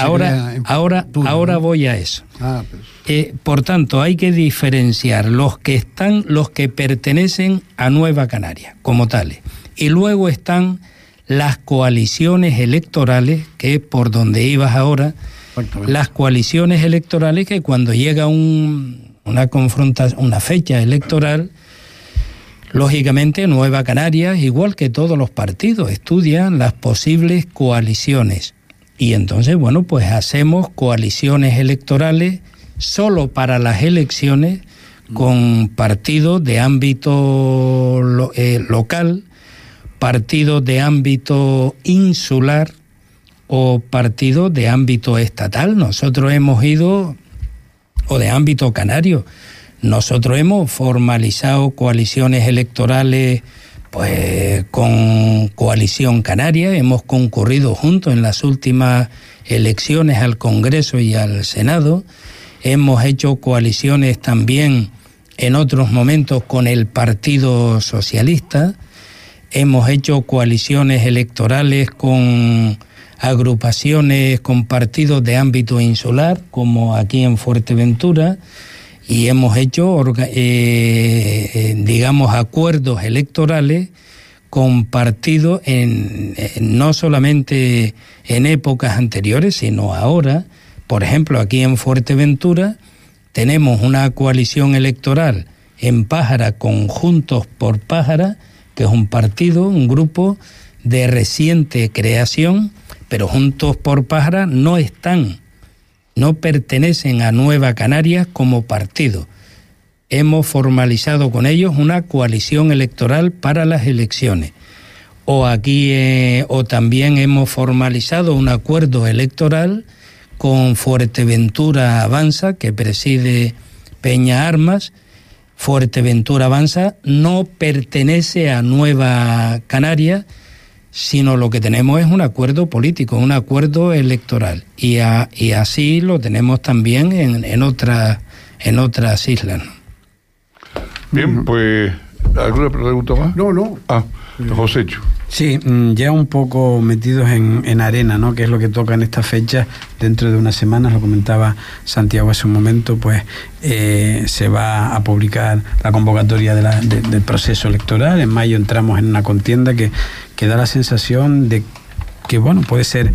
[SPEAKER 4] Ahora voy a eso. Por tanto, hay que diferenciar los que pertenecen a Nueva Canaria como tales, y luego están las coaliciones electorales, que por donde ibas ahora, las coaliciones electorales que cuando llega una confrontación, una fecha electoral, lógicamente Nueva Canarias, igual que todos los partidos, estudian las posibles coaliciones. Y entonces, bueno, pues hacemos coaliciones electorales solo para las elecciones con partidos de ámbito local, partidos de ámbito insular o partidos de ámbito estatal. Nosotros hemos ido, o de ámbito canario, nosotros hemos formalizado coaliciones electorales pues con Coalición Canaria, hemos concurrido juntos en las últimas elecciones al Congreso y al Senado, hemos hecho coaliciones también en otros momentos con el Partido Socialista, hemos hecho coaliciones electorales con agrupaciones, con partidos de ámbito insular, como aquí en Fuerteventura, y hemos hecho, acuerdos electorales con partidos no solamente en épocas anteriores, sino ahora. Por ejemplo, aquí en Fuerteventura tenemos una coalición electoral en Pájara con Juntos por Pájara, que es un partido, un grupo de reciente creación, pero Juntos por Pájara no pertenecen a Nueva Canarias como partido. Hemos formalizado con ellos una coalición electoral para las elecciones. O también hemos formalizado un acuerdo electoral con Fuerteventura Avanza, que preside Peña Armas. Fuerteventura Avanza no pertenece a Nueva Canarias, sino lo que tenemos es un acuerdo político, un acuerdo electoral. Y así lo tenemos también en otras islas.
[SPEAKER 1] Bien, pues, ¿alguna pregunta más?
[SPEAKER 2] No.
[SPEAKER 1] Josécho.
[SPEAKER 3] Sí, ya un poco metidos en arena, ¿no? Que es lo que toca en esta fecha. Dentro de unas semanas, lo comentaba Santiago hace un momento, pues se va a publicar la convocatoria del proceso electoral. En mayo entramos en una contienda que da la sensación de que puede ser,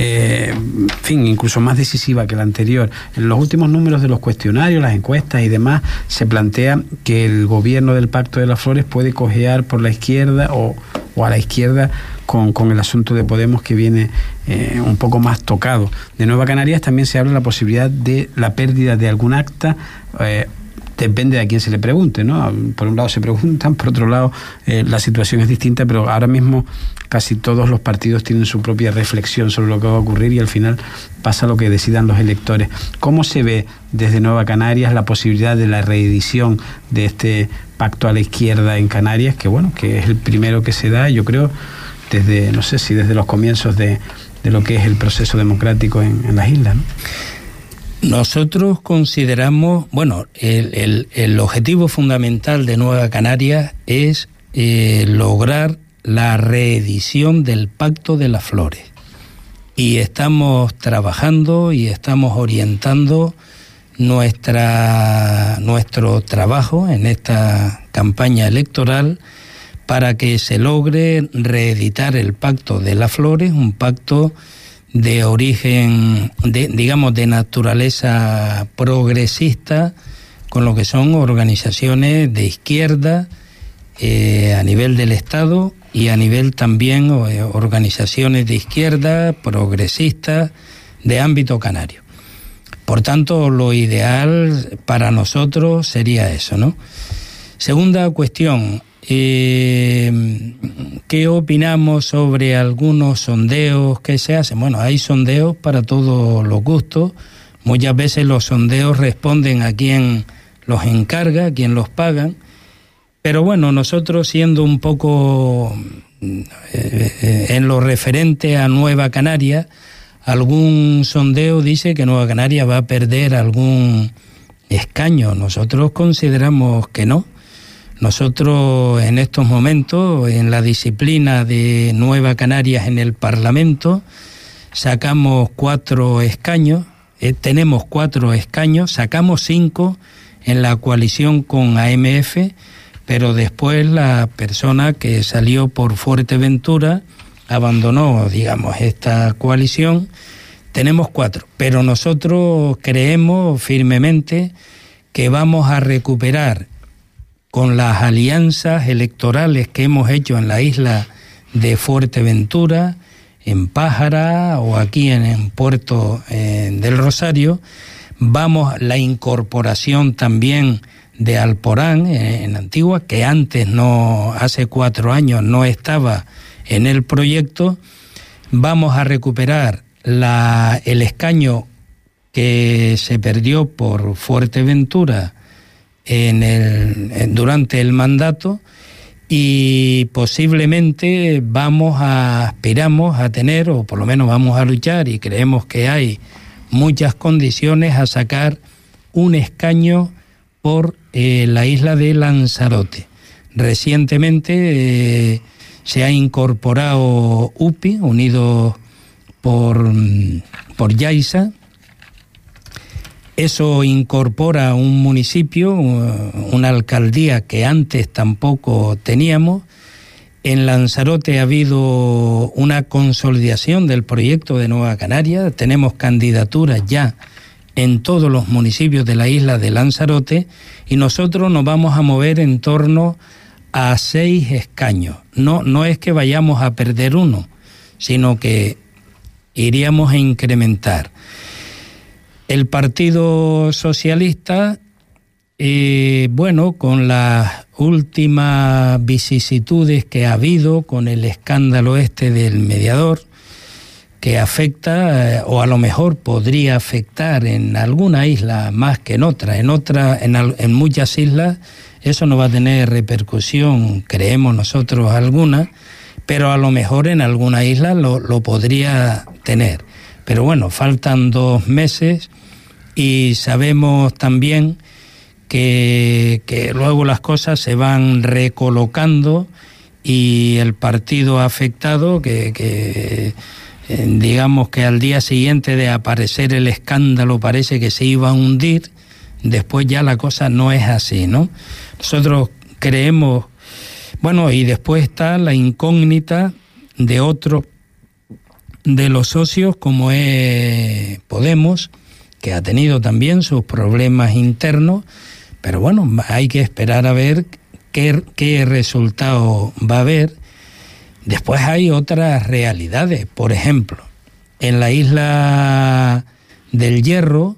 [SPEAKER 3] incluso más decisiva que la anterior. En los últimos números de los cuestionarios, las encuestas y demás, se plantea que el gobierno del Pacto de las Flores puede cojear por la izquierda o a la izquierda con el asunto de Podemos, que viene un poco más tocado. De Nueva Canarias también se habla de la posibilidad de la pérdida de algún acta. Depende de a quién se le pregunte, ¿no? Por un lado se preguntan, por otro lado la situación es distinta, pero ahora mismo casi todos los partidos tienen su propia reflexión sobre lo que va a ocurrir y al final pasa lo que decidan los electores. ¿Cómo se ve desde Nueva Canarias la posibilidad de la reedición de este pacto a la izquierda en Canarias, que es el primero que se da, yo creo, desde los comienzos de lo que es el proceso democrático en las islas, ¿no?
[SPEAKER 4] Nosotros consideramos, el objetivo fundamental de Nueva Canarias es lograr la reedición del Pacto de las Flores. Y estamos trabajando y estamos orientando nuestro trabajo en esta campaña electoral para que se logre reeditar el Pacto de las Flores, un pacto de origen, de naturaleza progresista, con lo que son organizaciones de izquierda a nivel del Estado y a nivel también organizaciones de izquierda progresistas de ámbito canario. Por tanto, lo ideal para nosotros sería eso, ¿no? Segunda cuestión, ¿qué opinamos sobre algunos sondeos que se hacen? Bueno, hay sondeos para todos los gustos. Muchas veces los sondeos responden a quien los encarga, a quien los pagan. Pero bueno, nosotros siendo un poco en lo referente a Nueva Canarias, algún sondeo dice que Nueva Canarias va a perder algún escaño. Nosotros consideramos que no. Nosotros en estos momentos, en la disciplina de Nueva Canarias en el Parlamento, sacamos 4 escaños, tenemos 4 escaños, sacamos 5 en la coalición con AMF, pero después la persona que salió por Fuerteventura abandonó, esta coalición. Tenemos 4, pero nosotros creemos firmemente que vamos a recuperar con las alianzas electorales que hemos hecho en la isla de Fuerteventura, en Pájara o aquí en Puerto del Rosario, la incorporación también de Alporán en Antigua, que antes hace 4 años no estaba en el proyecto. Vamos a recuperar el escaño que se perdió por Fuerteventura durante el mandato, y posiblemente aspiramos a tener, o por lo menos vamos a luchar, y creemos que hay muchas condiciones a sacar un escaño por la isla de Lanzarote. Recientemente se ha incorporado UPI, unido por Yaiza. Eso incorpora un municipio, una alcaldía que antes tampoco teníamos. En Lanzarote ha habido una consolidación del proyecto de Nueva Canaria. Tenemos candidaturas ya en todos los municipios de la isla de Lanzarote y nosotros nos vamos a mover en torno a 6 escaños. No es que vayamos a perder uno, sino que iríamos a incrementar. El Partido Socialista, con las últimas vicisitudes que ha habido con el escándalo del mediador, que afecta, o a lo mejor podría afectar en alguna isla más que en otra. En muchas islas eso no va a tener repercusión, creemos nosotros, alguna, pero a lo mejor en alguna isla lo podría tener. Pero bueno, faltan 2 meses y sabemos también que luego las cosas se van recolocando y el partido afectado, digamos que al día siguiente de aparecer el escándalo parece que se iba a hundir, después ya la cosa no es así, ¿no? Nosotros creemos, y después está la incógnita de otro de los socios, como es Podemos, que ha tenido también sus problemas internos, pero bueno, hay que esperar a ver qué resultado va a haber. Después hay otras realidades, por ejemplo, en la isla del Hierro,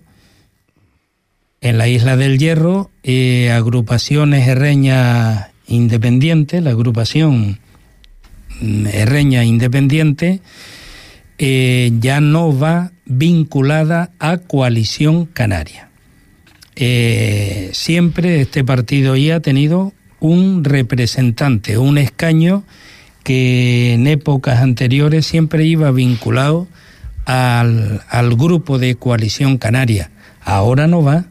[SPEAKER 4] agrupaciones herreñas independientes, la agrupación herreña independiente ya no va vinculada a Coalición Canaria. Siempre este partido ya ha tenido un representante, un escaño que en épocas anteriores siempre iba vinculado al grupo de Coalición Canaria. Ahora no va.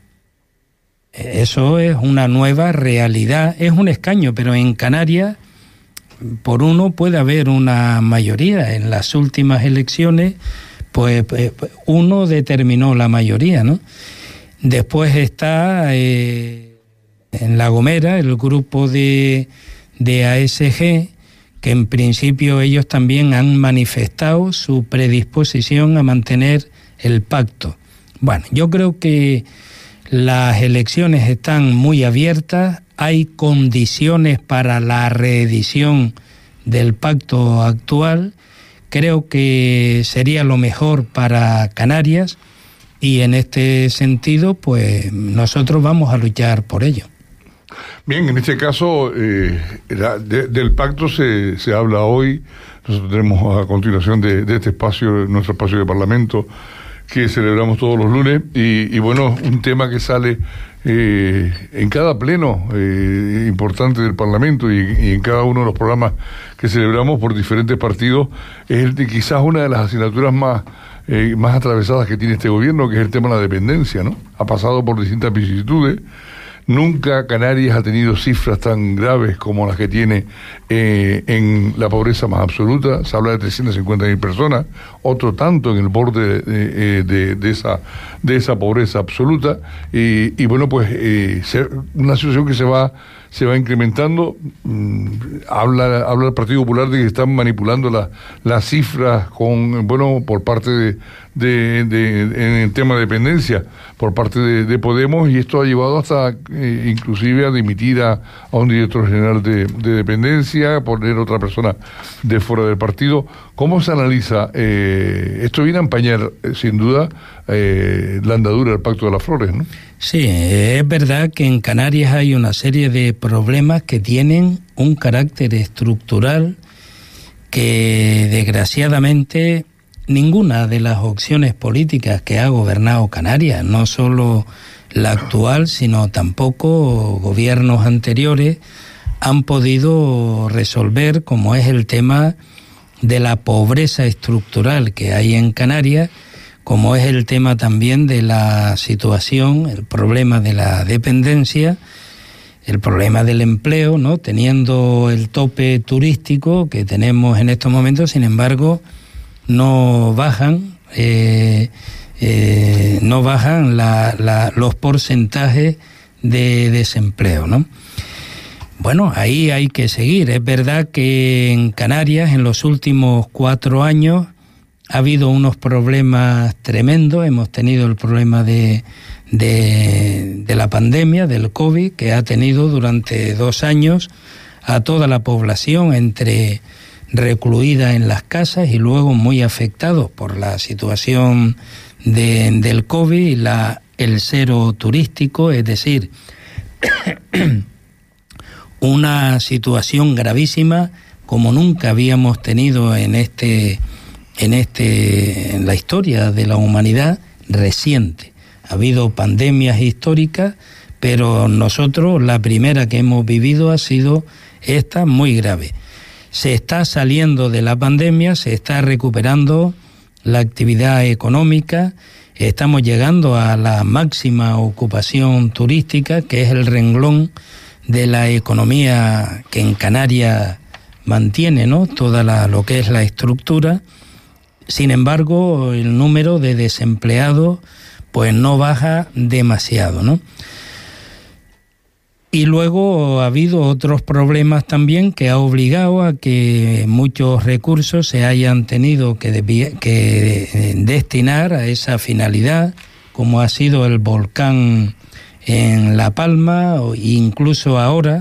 [SPEAKER 4] Eso es una nueva realidad. Es un escaño, pero en Canarias por uno puede haber una mayoría. En las últimas elecciones, pues uno determinó la mayoría, ¿no? Después está en La Gomera el grupo de ASG, que en principio ellos también han manifestado su predisposición a mantener el pacto. Bueno, yo creo que las elecciones están muy abiertas, hay condiciones para la reedición del pacto actual, creo que sería lo mejor para Canarias y en este sentido, pues nosotros vamos a luchar por ello.
[SPEAKER 1] Bien, en este caso del pacto se habla hoy. Nosotros tenemos a continuación de este espacio, nuestro espacio de Parlamento, que celebramos todos los lunes, y un tema que sale en cada pleno importante del Parlamento y en cada uno de los programas que celebramos por diferentes partidos, es quizás una de las asignaturas más atravesadas que tiene este gobierno, que es el tema de la dependencia, ¿no? Ha pasado por distintas vicisitudes. Nunca Canarias ha tenido cifras tan graves como las que tiene en la pobreza más absoluta. Se habla de 350.000 personas, otro tanto en el borde de esa pobreza absoluta. Una situación que se va incrementando. Habla el Partido Popular de que están manipulando las cifras por parte en el tema de dependencia por parte de Podemos, y esto ha llevado hasta inclusive a dimitir a un director general de dependencia, poner otra persona de fuera del partido. ¿Cómo se analiza? Esto viene a empañar sin duda la andadura del Pacto de las Flores, ¿no?
[SPEAKER 4] Sí, es verdad que en Canarias hay una serie de problemas que tienen un carácter estructural que desgraciadamente ninguna de las opciones políticas que ha gobernado Canarias, no solo la actual, sino tampoco gobiernos anteriores, han podido resolver, como es el tema de la pobreza estructural que hay en Canarias, como es el tema también de la situación, el problema de la dependencia, el problema del empleo, ¿no? Teniendo el tope turístico que tenemos en estos momentos, sin embargo, no bajan los porcentajes de desempleo, ¿no? Bueno, ahí hay que seguir. Es verdad que en Canarias en los últimos 4 años ha habido unos problemas tremendos. Hemos tenido el problema de la pandemia, del COVID, que ha tenido durante 2 años a toda la población entre recluida en las casas y luego muy afectados por la situación del COVID y el cero turístico, es decir, una situación gravísima como nunca habíamos tenido en la historia de la humanidad reciente. Ha habido pandemias históricas, pero nosotros la primera que hemos vivido ha sido esta, muy grave. Se está saliendo de la pandemia, se está recuperando la actividad económica, estamos llegando a la máxima ocupación turística, que es el renglón de la economía que en Canarias mantiene, ¿no?, toda lo que es la estructura. Sin embargo, el número de desempleados pues no baja demasiado, ¿no? Y luego ha habido otros problemas también que ha obligado a que muchos recursos se hayan tenido que destinar a esa finalidad, como ha sido el volcán en La Palma, o incluso ahora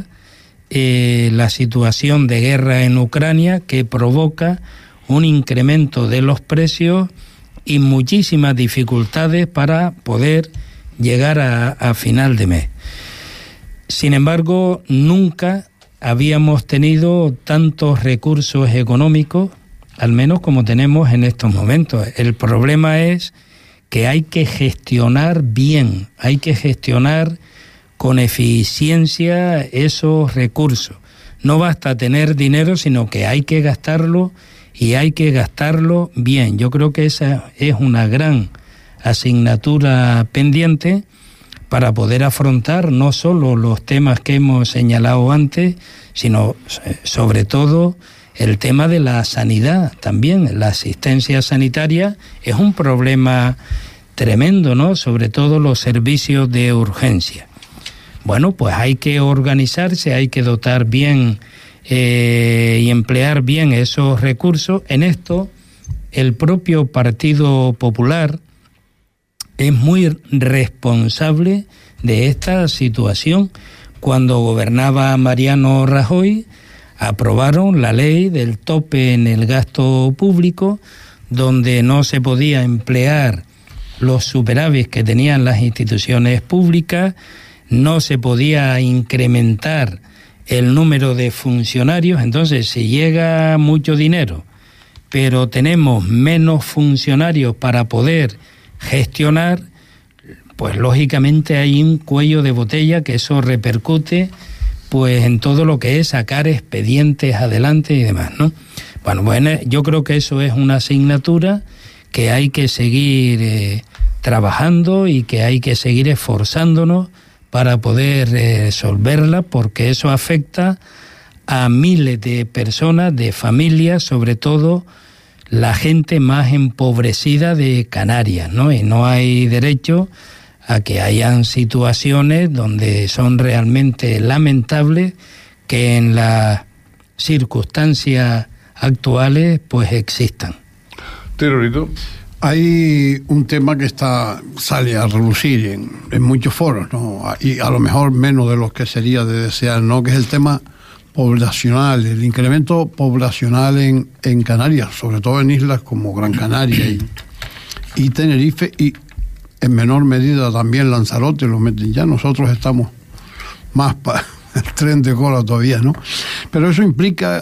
[SPEAKER 4] la situación de guerra en Ucrania, que provoca un incremento de los precios y muchísimas dificultades para poder llegar a final de mes. Sin embargo, nunca habíamos tenido tantos recursos económicos, al menos como tenemos en estos momentos. El problema es que hay que gestionar bien, hay que gestionar con eficiencia esos recursos. No basta tener dinero, sino que hay que gastarlo y hay que gastarlo bien. Yo creo que esa es una gran asignatura pendiente para poder afrontar no solo los temas que hemos señalado antes, sino sobre todo el tema de la sanidad también. La asistencia sanitaria es un problema tremendo, ¿no?, sobre todo los servicios de urgencia. Bueno, pues hay que organizarse, hay que dotar bien y emplear bien esos recursos. En esto, el propio Partido Popular es muy responsable de esta situación. Cuando gobernaba Mariano Rajoy, aprobaron la ley del tope en el gasto público, donde no se podía emplear los superávits que tenían las instituciones públicas, no se podía incrementar el número de funcionarios. Entonces, si llega mucho dinero, pero tenemos menos funcionarios para poder gestionar, pues lógicamente hay un cuello de botella que eso repercute pues en todo lo que es sacar expedientes adelante y demás, ¿no? Bueno, yo creo que eso es una asignatura que hay que seguir trabajando y que hay que seguir esforzándonos para poder resolverla, porque eso afecta a miles de personas, de familias, sobre todo la gente más empobrecida de Canarias, ¿no? Y no hay derecho a que hayan situaciones donde son realmente lamentables que en las circunstancias actuales pues existan.
[SPEAKER 1] Terrorito.
[SPEAKER 2] Hay un tema que sale a relucir en muchos foros, ¿no?, y a lo mejor menos de los que sería de desear, ¿no?, que es el tema poblacional, el incremento poblacional en Canarias, sobre todo en islas como Gran Canaria y Tenerife, y en menor medida también Lanzarote lo meten ya. Nosotros estamos más para el tren de cola todavía, ¿no? Pero eso implica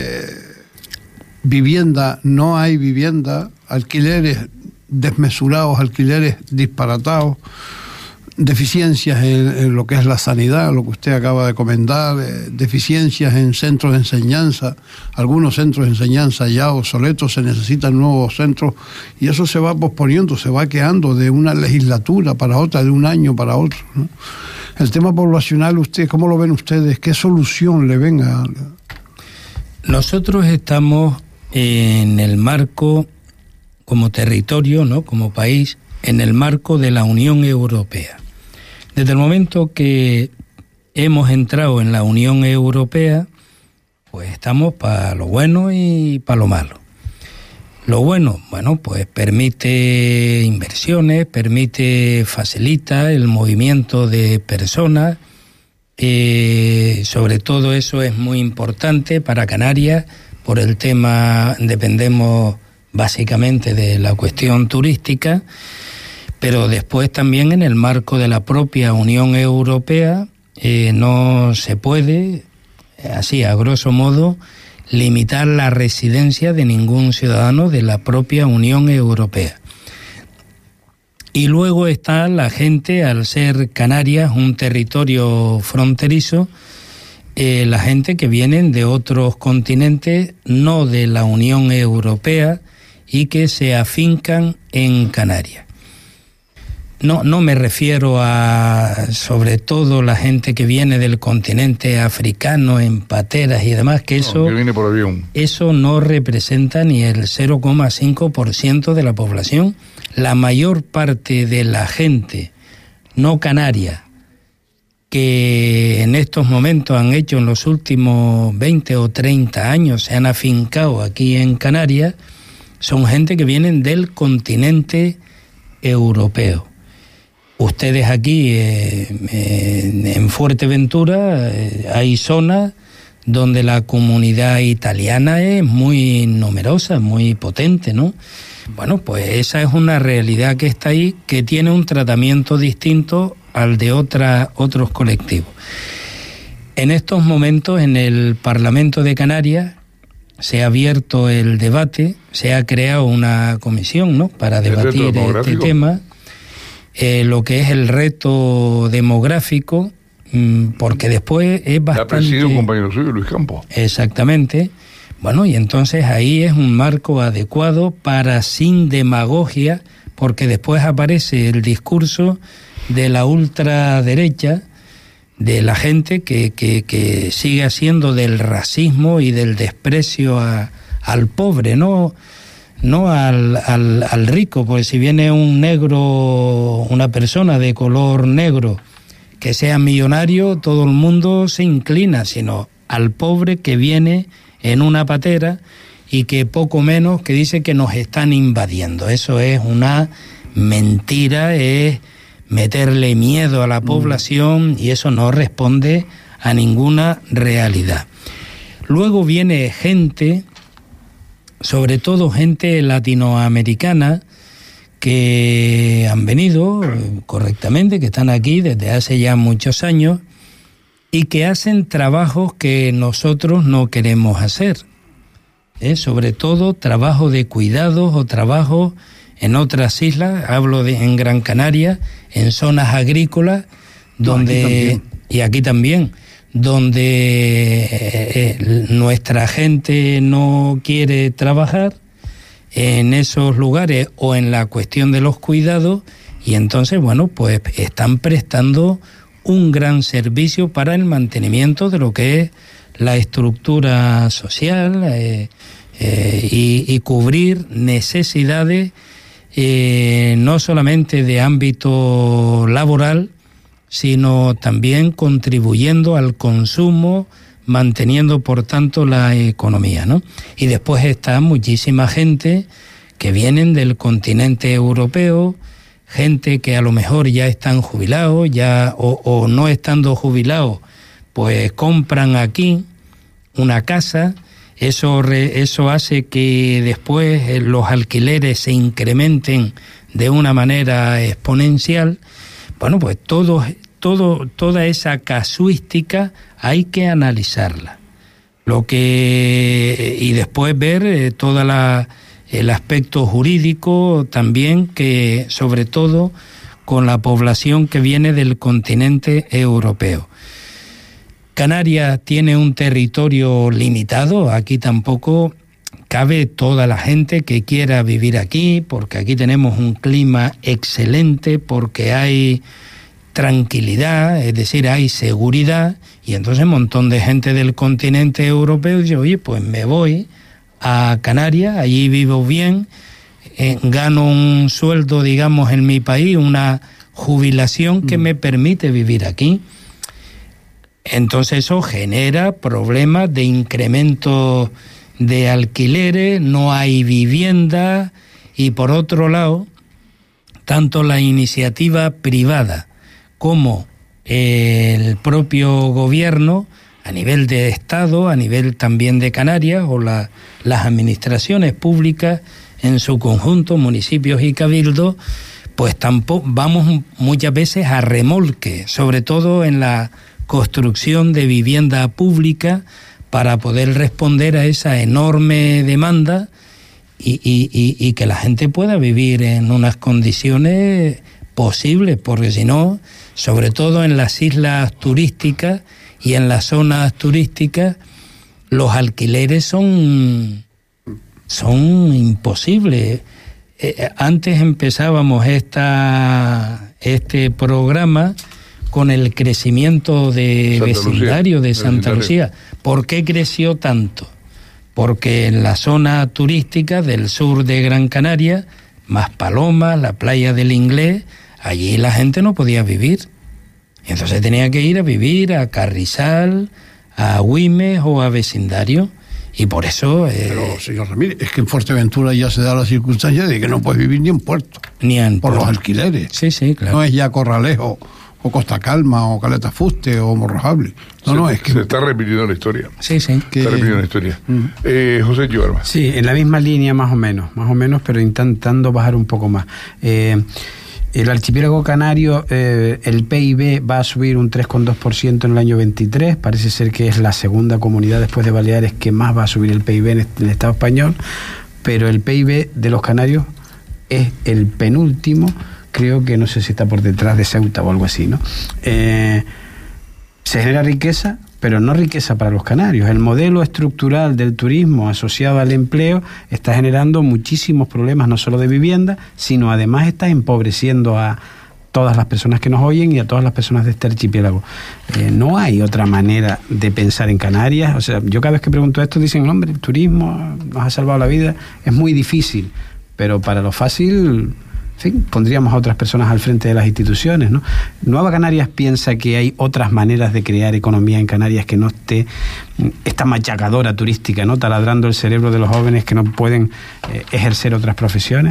[SPEAKER 2] vivienda, no hay vivienda, alquileres desmesurados, alquileres disparatados, deficiencias en lo que es la sanidad, lo que usted acaba de comentar, deficiencias en centros de enseñanza, algunos centros de enseñanza ya obsoletos, se necesitan nuevos centros, y eso se va posponiendo, se va quedando de una legislatura para otra, de un año para otro, ¿no? El tema poblacional, ¿usted cómo lo ven ustedes? ¿Qué solución le ven a...?
[SPEAKER 4] Nosotros estamos en el marco, como territorio, ¿no?, como país, en el marco de la Unión Europea. Desde el momento que hemos entrado en la Unión Europea, pues estamos para lo bueno y para lo malo. Lo bueno, bueno, pues permite inversiones, facilita el movimiento de personas, sobre todo eso es muy importante para Canarias, por el tema, dependemos básicamente de la cuestión turística, pero después también en el marco de la propia Unión Europea no se puede, así a grosso modo, limitar la residencia de ningún ciudadano de la propia Unión Europea. Y luego está la gente, al ser Canarias un territorio fronterizo, la gente que vienen de otros continentes, no de la Unión Europea, y que se afincan en Canarias. No me refiero a, sobre todo, la gente que viene del continente africano en pateras y demás, que eso,
[SPEAKER 1] que viene por avión. Eso
[SPEAKER 4] no representa ni el 0,5% de la población. La mayor parte de la gente no canaria que en estos momentos han hecho en los últimos 20 o 30 años, se han afincado aquí en Canarias, son gente que vienen del continente europeo. Ustedes aquí en Fuerteventura hay zonas donde la comunidad italiana es muy numerosa, muy potente, ¿no? Bueno, pues esa es una realidad que está ahí, que tiene un tratamiento distinto al de otros colectivos. En estos momentos en el Parlamento de Canarias se ha abierto el debate, se ha creado una comisión, ¿no?, para debatir este tema. Lo que es el reto demográfico, porque después es bastante...
[SPEAKER 1] Ha presidido un compañero suyo, Luis Campos.
[SPEAKER 4] Exactamente. Bueno, y entonces ahí es un marco adecuado para, sin demagogia, porque después aparece el discurso de la ultraderecha, de la gente que sigue haciendo del racismo y del desprecio al pobre, no al rico, porque si viene un negro, una persona de color negro que sea millonario, todo el mundo se inclina, sino al pobre que viene en una patera y que poco menos que dice que nos están invadiendo. Eso es una mentira, es meterle miedo a la población, y eso no responde a ninguna realidad. Luego viene gente, sobre todo gente latinoamericana, que han venido correctamente, que están aquí desde hace ya muchos años y que hacen trabajos que nosotros no queremos hacer, sobre todo trabajo de cuidados o trabajo en otras islas, hablo en Gran Canaria, en zonas agrícolas, donde y aquí también, donde nuestra gente no quiere trabajar en esos lugares o en la cuestión de los cuidados, y entonces, bueno, pues están prestando un gran servicio para el mantenimiento de lo que es la estructura social y cubrir necesidades no solamente de ámbito laboral, sino también contribuyendo al consumo, manteniendo por tanto la economía, ¿no? Y después está muchísima gente que vienen del continente europeo, gente que a lo mejor ya están jubilados, ya o no estando jubilados, pues compran aquí una casa. Eso hace que después los alquileres se incrementen de una manera exponencial. Bueno, pues toda esa casuística hay que analizarla. Y después ver el aspecto jurídico también, que sobre todo con la población que viene del continente europeo. Canarias tiene un territorio limitado, aquí tampoco cabe toda la gente que quiera vivir aquí, porque aquí tenemos un clima excelente, porque hay tranquilidad, es decir, hay seguridad, y entonces un montón de gente del continente europeo dice, oye, pues me voy a Canarias, allí vivo bien, gano un sueldo, digamos, en mi país, una jubilación que me permite vivir aquí. Entonces eso genera problemas de incremento de alquileres, no hay vivienda, y por otro lado, tanto la iniciativa privada como el propio gobierno, a nivel de Estado, a nivel también de Canarias, o las administraciones públicas en su conjunto, municipios y cabildos, pues tampoco vamos muchas veces a remolque, sobre todo en la construcción de vivienda pública, para poder responder a esa enorme demanda y que la gente pueda vivir en unas condiciones posibles, porque si no, sobre todo en las islas turísticas y en las zonas turísticas, los alquileres son imposibles. Antes empezábamos este programa con el crecimiento de vecindario de Santa Lucía. ¿Por qué creció tanto? Porque en la zona turística del sur de Gran Canaria, Maspalomas, la playa del Inglés, allí la gente no podía vivir. Y entonces tenía que ir a vivir a Carrizal, a Güímez o a vecindario. Y por eso...
[SPEAKER 2] Pero, señor Ramírez, es que en Fuerteventura ya se da la circunstancia de que no puedes vivir ni en puerto.
[SPEAKER 4] Ni en
[SPEAKER 2] por
[SPEAKER 4] puerto.
[SPEAKER 2] Los alquileres.
[SPEAKER 4] Sí, claro.
[SPEAKER 2] No es ya Corralejo, o Costa Calma, o Caleta Fuste, o Morrojable. No, es que...
[SPEAKER 1] Se está repitiendo la historia.
[SPEAKER 4] Sí.
[SPEAKER 1] Se está repitiendo la historia. José Giorma.
[SPEAKER 3] Sí, en la misma línea más o menos, pero intentando bajar un poco más. El archipiélago canario, el PIB va a subir un 3,2% en el año 23. Parece ser que es la segunda comunidad después de Baleares que más va a subir el PIB en el Estado español, pero el PIB de los canarios es el penúltimo, creo que no sé si está por detrás de Ceuta o algo así, ¿no? Se genera riqueza, pero no riqueza para los canarios. El modelo estructural del turismo asociado al empleo está generando muchísimos problemas, no solo de vivienda, sino además está empobreciendo a todas las personas que nos oyen y a todas las personas de este archipiélago. No hay otra manera de pensar en Canarias. O sea, yo cada vez que pregunto esto dicen, hombre, el turismo nos ha salvado la vida. Es muy difícil, pero para lo fácil... En fin, pondríamos a otras personas al frente de las instituciones, ¿no? Nueva Canarias piensa que hay otras maneras de crear economía en Canarias que no esté esta machacadora turística, ¿no? Taladrando el cerebro de los jóvenes que no pueden ejercer otras profesiones.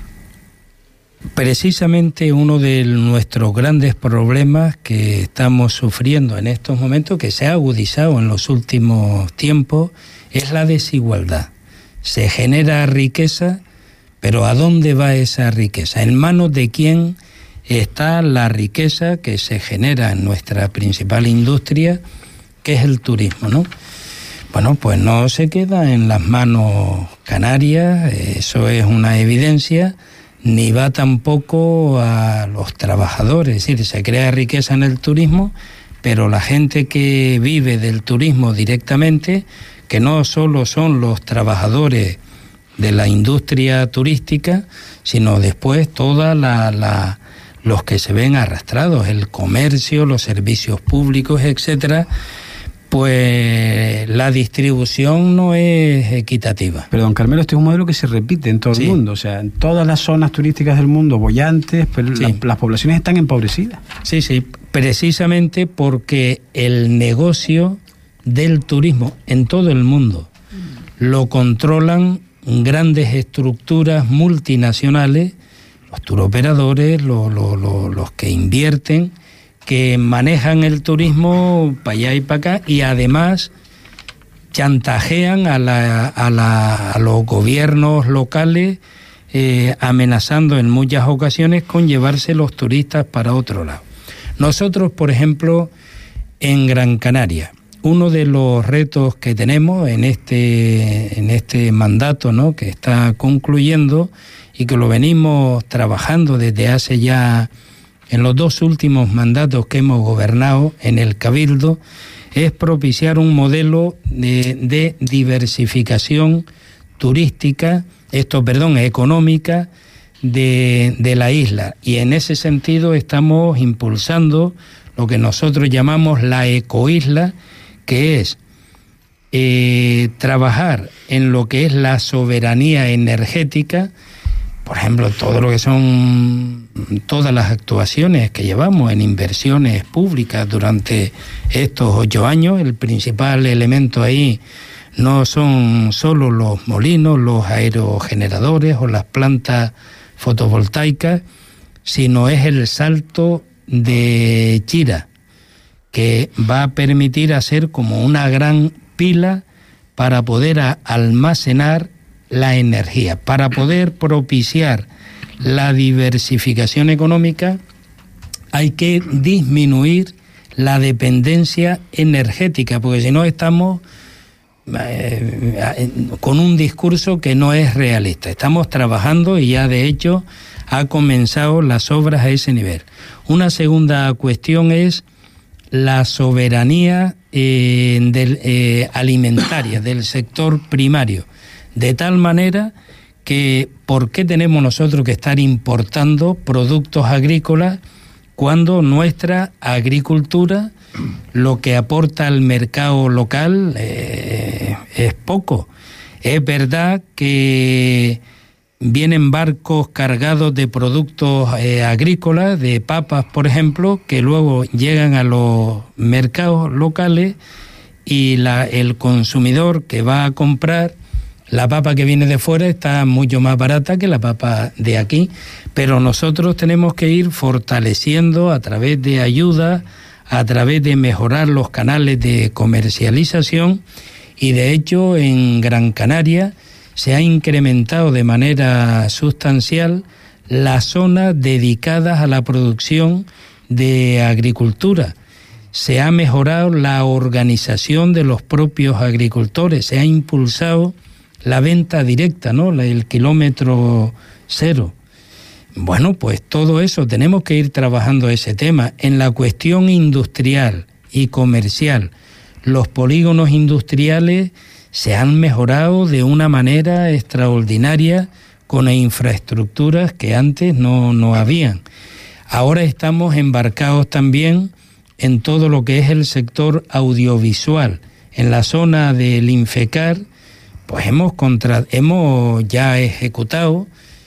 [SPEAKER 4] Precisamente uno de nuestros grandes problemas que estamos sufriendo en estos momentos, que se ha agudizado en los últimos tiempos, es la desigualdad. Se genera riqueza, pero ¿a dónde va esa riqueza? ¿En manos de quién está la riqueza que se genera en nuestra principal industria, que es el turismo, ¿no? Bueno, pues no se queda en las manos canarias, eso es una evidencia, ni va tampoco a los trabajadores. Es decir, se crea riqueza en el turismo, pero la gente que vive del turismo directamente, que no solo son los trabajadores de la industria turística, sino después toda los que se ven arrastrados, el comercio, los servicios públicos, etcétera, pues la distribución no es equitativa.
[SPEAKER 3] Pero don Carmelo, este es un modelo que se repite en todo el mundo, o sea, en todas las zonas turísticas del mundo, boyantes, pero las poblaciones están empobrecidas.
[SPEAKER 4] Sí, precisamente porque el negocio del turismo en todo el mundo lo controlan grandes estructuras multinacionales, los turoperadores, los que invierten, que manejan el turismo para allá y para acá, y además chantajean a los gobiernos locales, amenazando en muchas ocasiones con llevarse los turistas para otro lado. Nosotros, por ejemplo, en Gran Canaria, uno de los retos que tenemos en este mandato, ¿no?, que está concluyendo y que lo venimos trabajando desde hace ya en los 2 últimos mandatos que hemos gobernado en el Cabildo, es propiciar un modelo de diversificación turística, económica de la isla. Y en ese sentido estamos impulsando lo que nosotros llamamos la ecoisla, que es trabajar en lo que es la soberanía energética. Por ejemplo, todo lo que son todas las actuaciones que llevamos en inversiones públicas durante estos 8 años, el principal elemento ahí no son solo los molinos, los aerogeneradores o las plantas fotovoltaicas, sino es el salto de Chira, que va a permitir hacer como una gran pila para poder almacenar la energía. Para poder propiciar la diversificación económica hay que disminuir la dependencia energética, porque si no estamos con un discurso que no es realista. Estamos trabajando y ya de hecho ha comenzado las obras a ese nivel. Una segunda cuestión es la soberanía alimentaria del sector primario, de tal manera que ¿por qué tenemos nosotros que estar importando productos agrícolas cuando nuestra agricultura lo que aporta al mercado local es poco? Es verdad que vienen barcos cargados de productos agrícolas, de papas, por ejemplo, que luego llegan a los mercados locales y el consumidor que va a comprar la papa que viene de fuera está mucho más barata que la papa de aquí, pero nosotros tenemos que ir fortaleciendo a través de ayuda, a través de mejorar los canales de comercialización, y de hecho en Gran Canaria se ha incrementado de manera sustancial las zonas dedicadas a la producción de agricultura. Se ha mejorado la organización de los propios agricultores, se ha impulsado la venta directa, ¿no? El kilómetro cero. Bueno, pues todo eso tenemos que ir trabajando ese tema. En la cuestión industrial y comercial, los polígonos industriales se han mejorado de una manera extraordinaria con infraestructuras que antes no habían. Ahora estamos embarcados también en todo lo que es el sector audiovisual. En la zona del Infecar, pues hemos ya ejecutado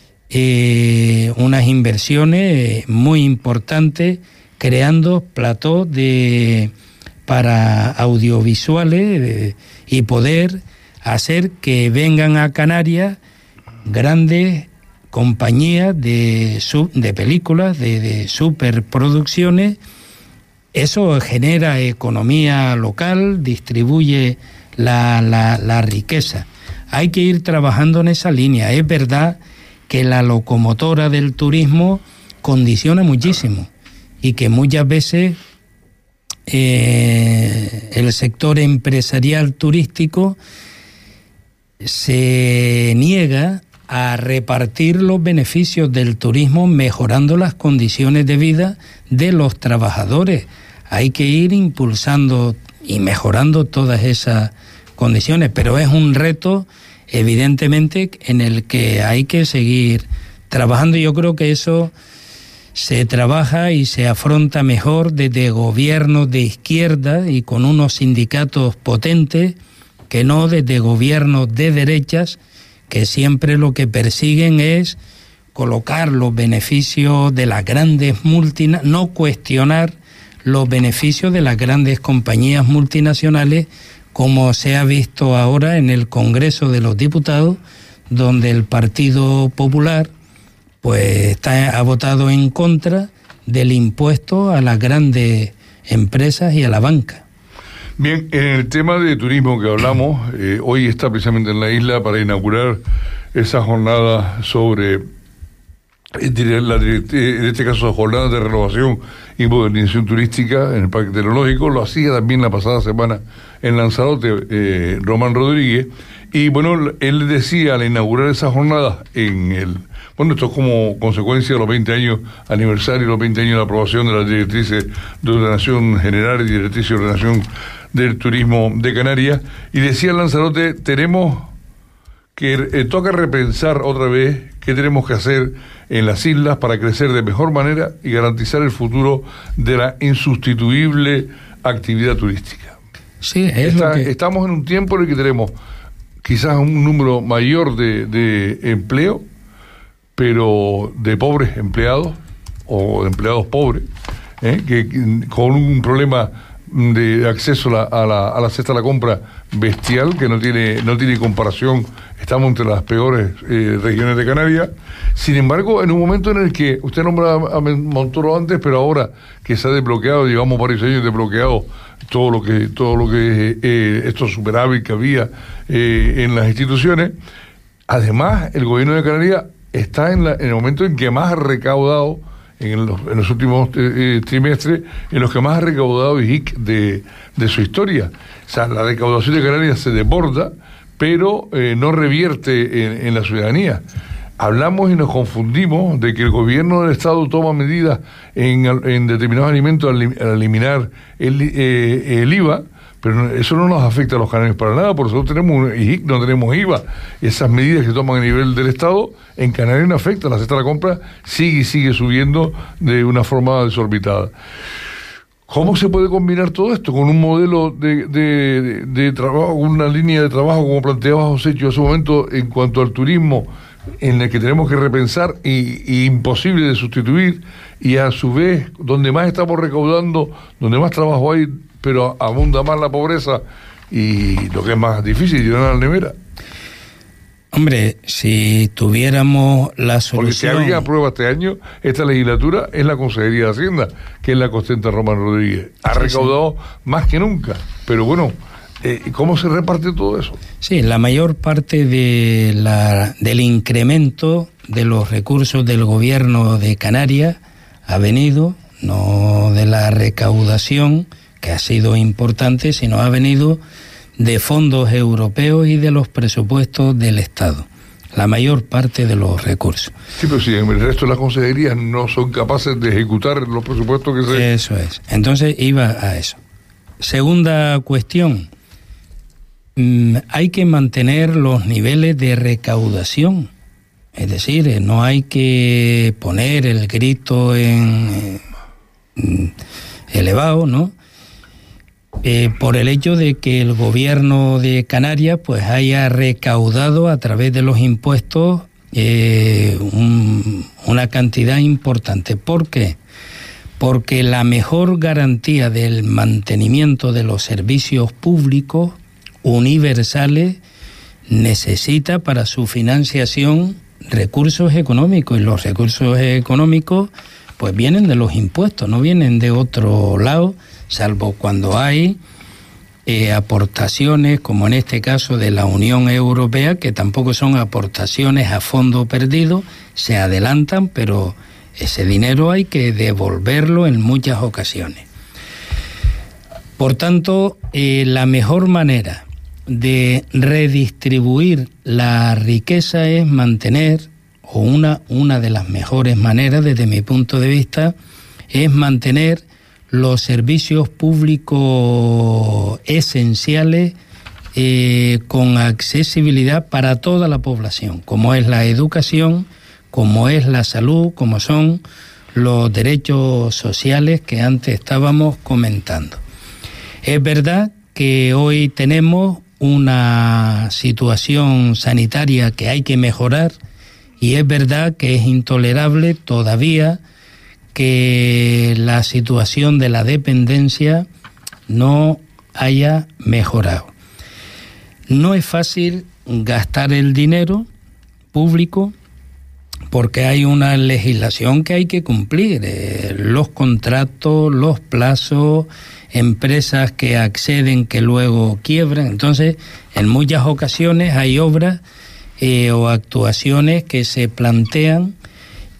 [SPEAKER 4] unas inversiones muy importantes creando platós para audiovisuales y poder hacer que vengan a Canarias grandes compañías de películas, de superproducciones. Eso genera economía local, distribuye la riqueza. Hay que ir trabajando en esa línea. Es verdad que la locomotora del turismo condiciona muchísimo y que muchas veces el sector empresarial turístico se niega a repartir los beneficios del turismo mejorando las condiciones de vida de los trabajadores. Hay que ir impulsando y mejorando todas esas condiciones, pero es un reto evidentemente en el que hay que seguir trabajando. Yo creo que eso se trabaja y se afronta mejor desde gobiernos de izquierda y con unos sindicatos potentes que no desde gobiernos de derechas que siempre lo que persiguen es colocar los beneficios de las grandes multinacionales, no cuestionar los beneficios de las grandes compañías multinacionales, como se ha visto ahora en el Congreso de los Diputados, donde el Partido Popular pues ha votado en contra del impuesto a las grandes empresas y a la banca.
[SPEAKER 1] Bien, en el tema de turismo que hablamos, hoy está precisamente en la isla para inaugurar esa jornada sobre en este caso jornadas de renovación y modernización turística en el Parque Tecnológico. Lo hacía también la pasada semana en Lanzarote Román Rodríguez, y bueno, él decía al inaugurar esas jornadas esto es como consecuencia de los 20 años aniversario, los 20 años de la aprobación de las directrices de ordenación general y directrices de ordenación del turismo de Canarias, y decía en Lanzarote, tenemos que toca repensar otra vez qué tenemos que hacer en las islas para crecer de mejor manera y garantizar el futuro de la insustituible actividad turística.
[SPEAKER 4] Sí,
[SPEAKER 1] estamos en un tiempo en el que tenemos quizás un número mayor de empleo, pero de pobres empleados o de empleados pobres, que con un problema de acceso a la cesta de la compra bestial que no tiene comparación. Estamos entre las peores regiones de Canarias. Sin embargo, en un momento en el que usted nombraba a Montoro antes, pero ahora que se ha desbloqueado, llevamos varios años desbloqueado todo lo que estos superávit que había en las instituciones. Además, el gobierno de Canarias está en el momento en que más ha recaudado en los últimos trimestres, en los que más ha recaudado IJIC de su historia. O sea, la recaudación de Canarias se desborda, pero no revierte en la ciudadanía. Hablamos y nos confundimos de que el gobierno del Estado toma medidas en determinados alimentos al eliminar el IVA, pero eso no nos afecta a los canarios para nada, por eso tenemos IJIC, no tenemos IVA. Esas medidas que se toman a nivel del Estado, en Canarias no afectan. La cesta de la compra sigue subiendo de una forma desorbitada. ¿Cómo se puede combinar todo esto con un modelo de trabajo, una línea de trabajo, como planteaba José en su momento, en cuanto al turismo, en el que tenemos que repensar y imposible de sustituir, y a su vez, donde más estamos recaudando, donde más trabajo hay, pero abunda más la pobreza y lo que es más difícil, llenar a la nevera?
[SPEAKER 4] Hombre, si tuviéramos la solución...
[SPEAKER 1] Porque si alguien aprueba este año, esta legislatura, es la Consejería de Hacienda, que es la que ostenta Román Rodríguez. Ha recaudado más que nunca, pero bueno, ¿cómo se reparte todo eso?
[SPEAKER 4] Sí, la mayor parte del incremento de los recursos del gobierno de Canarias ha venido, no de la recaudación, que ha sido importante, sino ha venido de fondos europeos y de los presupuestos del Estado, la mayor parte de los recursos.
[SPEAKER 1] Sí, pero si en el resto de las consejerías no son capaces de ejecutar los presupuestos que se...
[SPEAKER 4] Eso es. Entonces iba a eso. Segunda cuestión, hay que mantener los niveles de recaudación, es decir, no hay que poner el grito elevado, ¿no? Por el hecho de que el gobierno de Canarias pues haya recaudado a través de los impuestos una cantidad importante. ¿Por qué? Porque la mejor garantía del mantenimiento de los servicios públicos universales necesita para su financiación recursos económicos, y los recursos económicos pues vienen de los impuestos, no vienen de otro lado, salvo cuando hay aportaciones, como en este caso de la Unión Europea, que tampoco son aportaciones a fondo perdido, se adelantan, pero ese dinero hay que devolverlo en muchas ocasiones. Por tanto, la mejor manera de redistribuir la riqueza es mantener, o una de las mejores maneras desde mi punto de vista, es mantener los servicios públicos esenciales con accesibilidad para toda la población, como es la educación, como es la salud, como son los derechos sociales que antes estábamos comentando. Es verdad que hoy tenemos una situación sanitaria que hay que mejorar, y es verdad que es intolerable todavía que la situación de la dependencia no haya mejorado. No es fácil gastar el dinero público porque hay una legislación que hay que cumplir, los contratos, los plazos, empresas que acceden que luego quiebran. Entonces, en muchas ocasiones hay obras o actuaciones que se plantean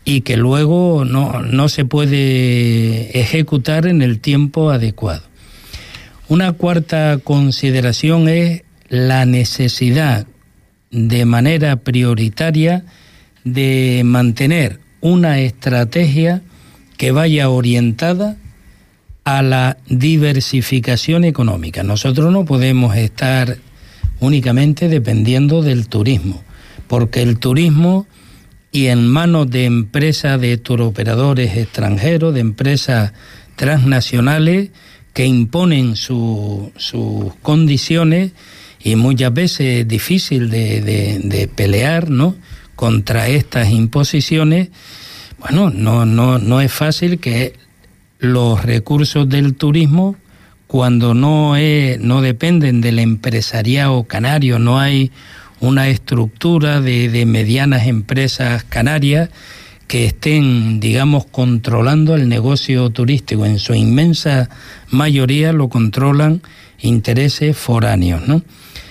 [SPEAKER 4] y que luego no se puede ejecutar en el tiempo adecuado. Una cuarta consideración es la necesidad de manera prioritaria de mantener una estrategia que vaya orientada a la diversificación económica. Nosotros no podemos estar únicamente dependiendo del turismo, porque el turismo, y en manos de empresas de turoperadores extranjeros, de empresas transnacionales que imponen sus condiciones, y muchas veces es difícil de pelear, ¿no?, contra estas imposiciones. Bueno, no es fácil que los recursos del turismo, cuando no dependen del empresariado canario, no hay una estructura de medianas empresas canarias que estén, digamos, controlando el negocio turístico. En su inmensa mayoría lo controlan intereses foráneos, ¿no?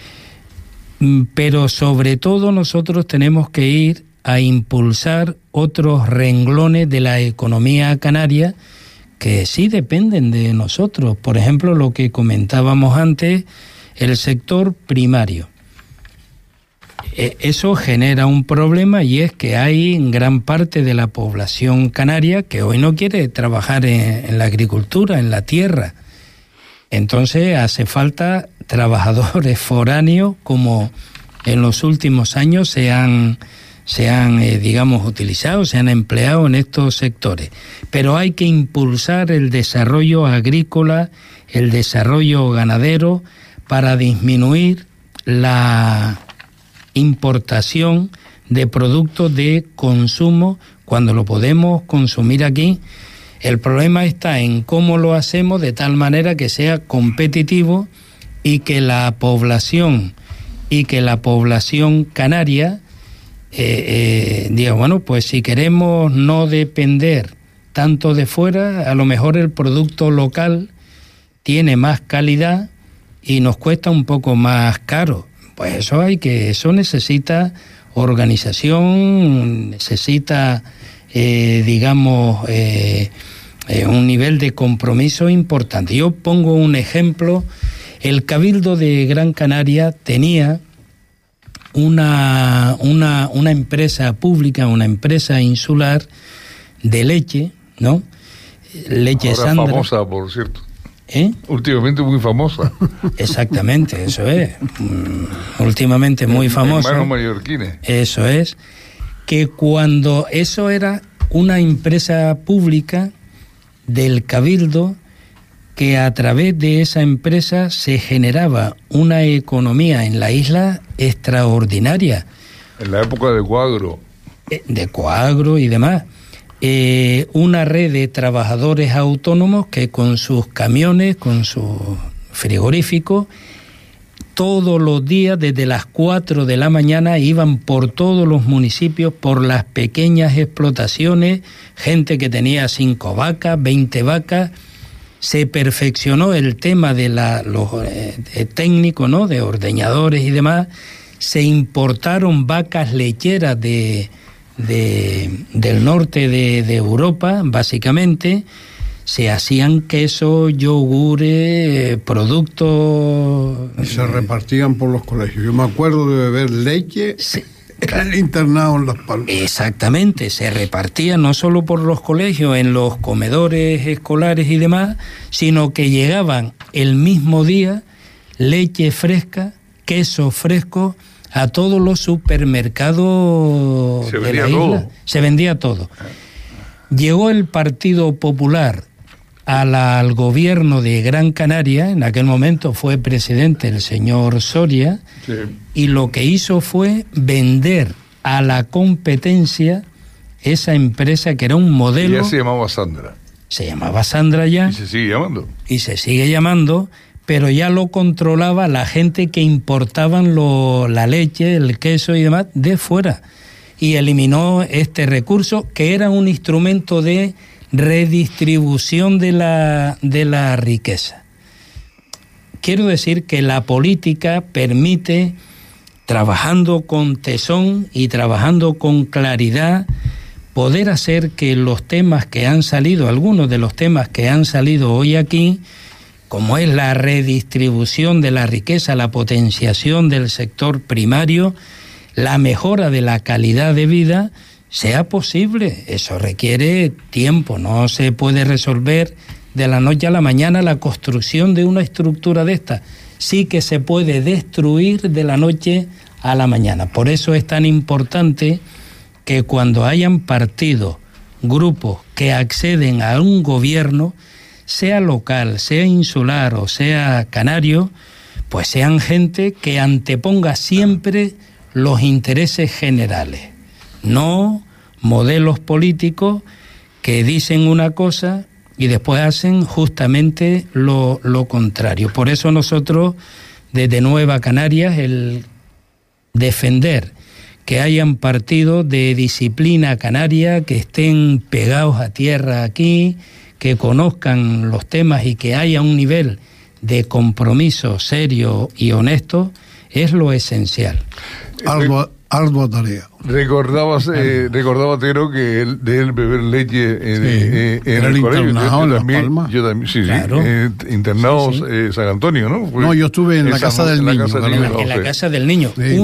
[SPEAKER 4] Pero sobre todo nosotros tenemos que ir a impulsar otros renglones de la economía canaria que sí dependen de nosotros. Por ejemplo, lo que comentábamos antes, el sector primario. Eso genera un problema, y es que hay gran parte de la población canaria que hoy no quiere trabajar en la agricultura, en la tierra. Entonces hace falta trabajadores foráneos, como en los últimos años se han digamos, utilizado, se han empleado en estos sectores. Pero hay que impulsar el desarrollo agrícola, el desarrollo ganadero, para disminuir la importación de productos de consumo cuando lo podemos consumir aquí. El problema está en cómo lo hacemos de tal manera que sea competitivo y que la población canaria diga, bueno, pues si queremos no depender tanto de fuera, a lo mejor el producto local tiene más calidad y nos cuesta un poco más caro. Pues eso necesita organización, necesita digamos un nivel de compromiso importante. Yo pongo un ejemplo. El Cabildo de Gran Canaria tenía una empresa pública, una empresa insular de leche, ¿no? Leche
[SPEAKER 1] ahora
[SPEAKER 4] Sandra.
[SPEAKER 1] Famosa, por cierto.
[SPEAKER 4] Últimamente muy famosa. Exactamente, eso es. Últimamente muy famosa.
[SPEAKER 1] Hermanos mallorquines.
[SPEAKER 4] Eso es. Que cuando eso era una empresa pública del Cabildo, que a través de esa empresa se generaba una economía en la isla extraordinaria.
[SPEAKER 1] En la época de Coagro.
[SPEAKER 4] De Coagro y demás. Una red de trabajadores autónomos que con sus camiones, con sus frigoríficos, todos los días desde las 4 de la mañana iban por todos los municipios, por las pequeñas explotaciones, gente que tenía 5 vacas, 20 vacas. Se perfeccionó el tema de los técnicos, ¿no?, de ordeñadores y demás. Se importaron vacas lecheras del norte de Europa, básicamente. Se hacían quesos, yogures, productos...
[SPEAKER 2] Y se repartían por los colegios. Yo me acuerdo de beber leche en el internado en Las Palmas.
[SPEAKER 4] Exactamente, se repartía no solo por los colegios, en los comedores escolares y demás, sino que llegaban el mismo día leche fresca, queso fresco, a todos los supermercados de la isla. Se vendía todo. Llegó el Partido Popular al gobierno de Gran Canaria, en aquel momento fue presidente el señor Soria, sí, y lo que hizo fue vender a la competencia esa empresa que era un modelo.
[SPEAKER 1] Ya se llamaba Sandra.
[SPEAKER 4] Se llamaba Sandra ya.
[SPEAKER 1] Y se sigue llamando.
[SPEAKER 4] Y se sigue llamando, pero ya lo controlaba la gente que importaban la leche, el queso y demás de fuera. Y eliminó este recurso que era un instrumento de redistribución de la riqueza. Quiero decir que la política permite, trabajando con tesón y trabajando con claridad, poder hacer que los temas que han salido, algunos de los temas que han salido hoy aquí, como es la redistribución de la riqueza, la potenciación del sector primario, la mejora de la calidad de vida, sea posible. Eso requiere tiempo, no se puede resolver de la noche a la mañana la construcción de una estructura de esta. Sí que se puede destruir de la noche a la mañana. Por eso es tan importante que cuando hayan partidos, grupos que acceden a un gobierno, sea local, sea insular o sea canario, pues sean gente que anteponga siempre los intereses generales, no modelos políticos que dicen una cosa y después hacen justamente lo contrario. Por eso nosotros, desde Nueva Canarias, el defender que hayan partidos de disciplina canaria, que estén pegados a tierra aquí, que conozcan los temas y que haya un nivel de compromiso serio y honesto, es lo esencial.
[SPEAKER 2] Ardua tarea.
[SPEAKER 1] Recordaba Tero que de él beber leche en el colegio.
[SPEAKER 2] Internado en Las Palmas.
[SPEAKER 1] Yo también, sí,
[SPEAKER 4] claro.
[SPEAKER 1] Internados San Antonio, ¿no?
[SPEAKER 2] No, yo estuve en la Casa del Niño.
[SPEAKER 4] En la Casa del Niño.
[SPEAKER 2] Sí.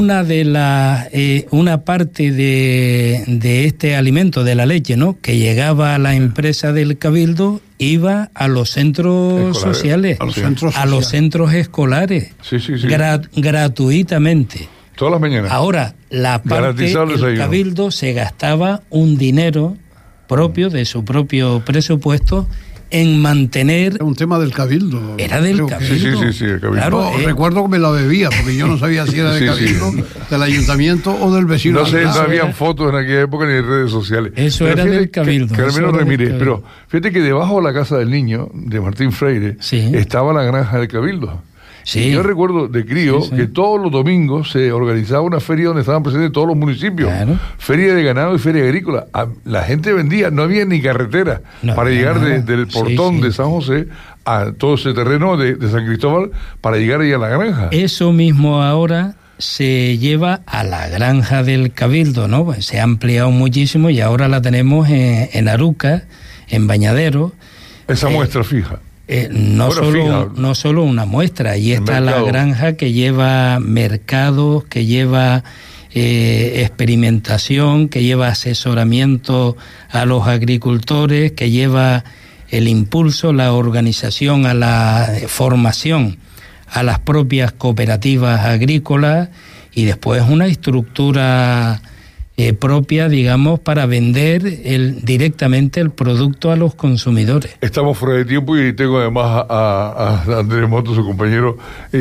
[SPEAKER 4] Una parte de este alimento, de la leche, ¿no?, que llegaba a la empresa del Cabildo, iba a los centros sociales, a los centros escolares, gratuitamente.
[SPEAKER 1] Todas las mañanas.
[SPEAKER 4] Ahora, la parte del Cabildo se gastaba un dinero propio, de su propio presupuesto, en mantener...
[SPEAKER 2] Era un tema del Cabildo.
[SPEAKER 4] Era del Cabildo.
[SPEAKER 1] Sí, el Cabildo.
[SPEAKER 4] Claro,
[SPEAKER 2] recuerdo que me la bebía, porque yo no sabía si era del Cabildo, del ayuntamiento o del vecino.
[SPEAKER 1] No sé, no habían fotos en aquella época ni redes sociales.
[SPEAKER 4] Eso era del Cabildo.
[SPEAKER 1] Carmelo Ramírez, pero fíjate que debajo de la Casa del Niño, de Martín Freire, estaba la granja del Cabildo. Sí. Yo recuerdo de crío que todos los domingos se organizaba una feria donde estaban presentes todos los municipios. Claro. Feria de ganado y feria agrícola. La gente vendía, no había ni carretera para llegar del portón de San José a todo ese terreno de San Cristóbal para llegar ahí a la granja.
[SPEAKER 4] Eso mismo ahora se lleva a la granja del Cabildo, ¿no? Pues se ha ampliado muchísimo y ahora la tenemos en Aruca, en Bañadero.
[SPEAKER 1] Esa muestra fija.
[SPEAKER 4] No solo una muestra, ahí está la granja que lleva mercados, que lleva experimentación, que lleva asesoramiento a los agricultores, que lleva el impulso, la organización a la formación a las propias cooperativas agrícolas y después una estructura propia, digamos, para vender directamente el producto a los consumidores.
[SPEAKER 1] Estamos fuera de tiempo y tengo además a Andrés Moto, su compañero,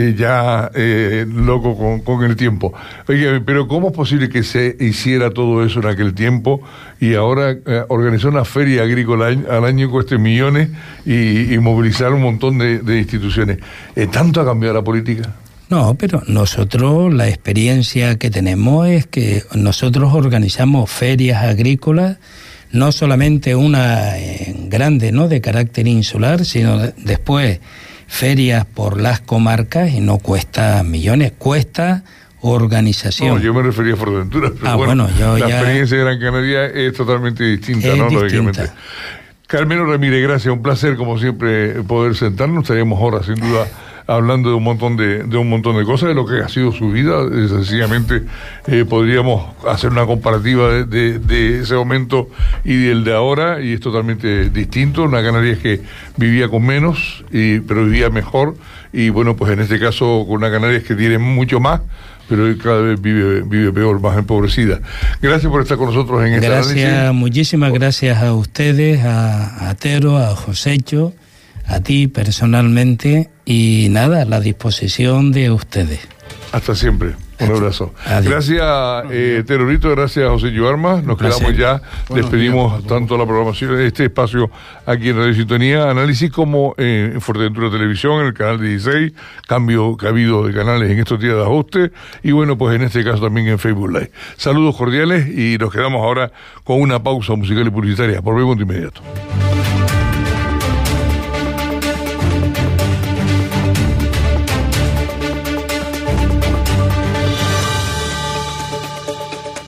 [SPEAKER 1] ya loco con el tiempo. Oye, pero ¿cómo es posible que se hiciera todo eso en aquel tiempo y ahora organizar una feria agrícola al año cueste millones y movilizar un montón de instituciones? ¿Tanto ha cambiado la política?
[SPEAKER 4] No, pero nosotros la experiencia que tenemos es que nosotros organizamos ferias agrícolas, no solamente una grande, ¿no?, de carácter insular, sino después ferias por las comarcas y no cuesta millones, cuesta organización.
[SPEAKER 1] No, yo me refería a Fuerteventura, pero la experiencia de Gran Canaria es totalmente distinta, ¿no? Lógicamente. Carmelo Ramírez, gracias, un placer como siempre poder sentarnos, estaríamos horas sin duda hablando de un montón de cosas, de lo que ha sido su vida. Sencillamente podríamos hacer una comparativa de ese momento y del de ahora, y es totalmente distinto. Una Canarias que vivía con menos, pero vivía mejor, y bueno, pues en este caso con una Canarias que tiene mucho más, pero cada vez vive peor, más empobrecida. Gracias por estar con nosotros en este análisis.
[SPEAKER 4] Muchísimas gracias a ustedes, a Tero, a Josecho, a ti personalmente, y nada, a la disposición de ustedes.
[SPEAKER 1] Hasta siempre. Un abrazo.
[SPEAKER 4] Adiós.
[SPEAKER 1] Gracias, Terorito, gracias, José Armas. Nos quedamos ya. Despedimos tanto la programación de este espacio aquí en Radio Sintonía. Análisis como en Fuerteventura Televisión, en el canal 16, cambio que ha habido de canales en estos días de ajuste, y bueno, pues en este caso también en Facebook Live. Saludos cordiales y nos quedamos ahora con una pausa musical y publicitaria. Volvemos de inmediato.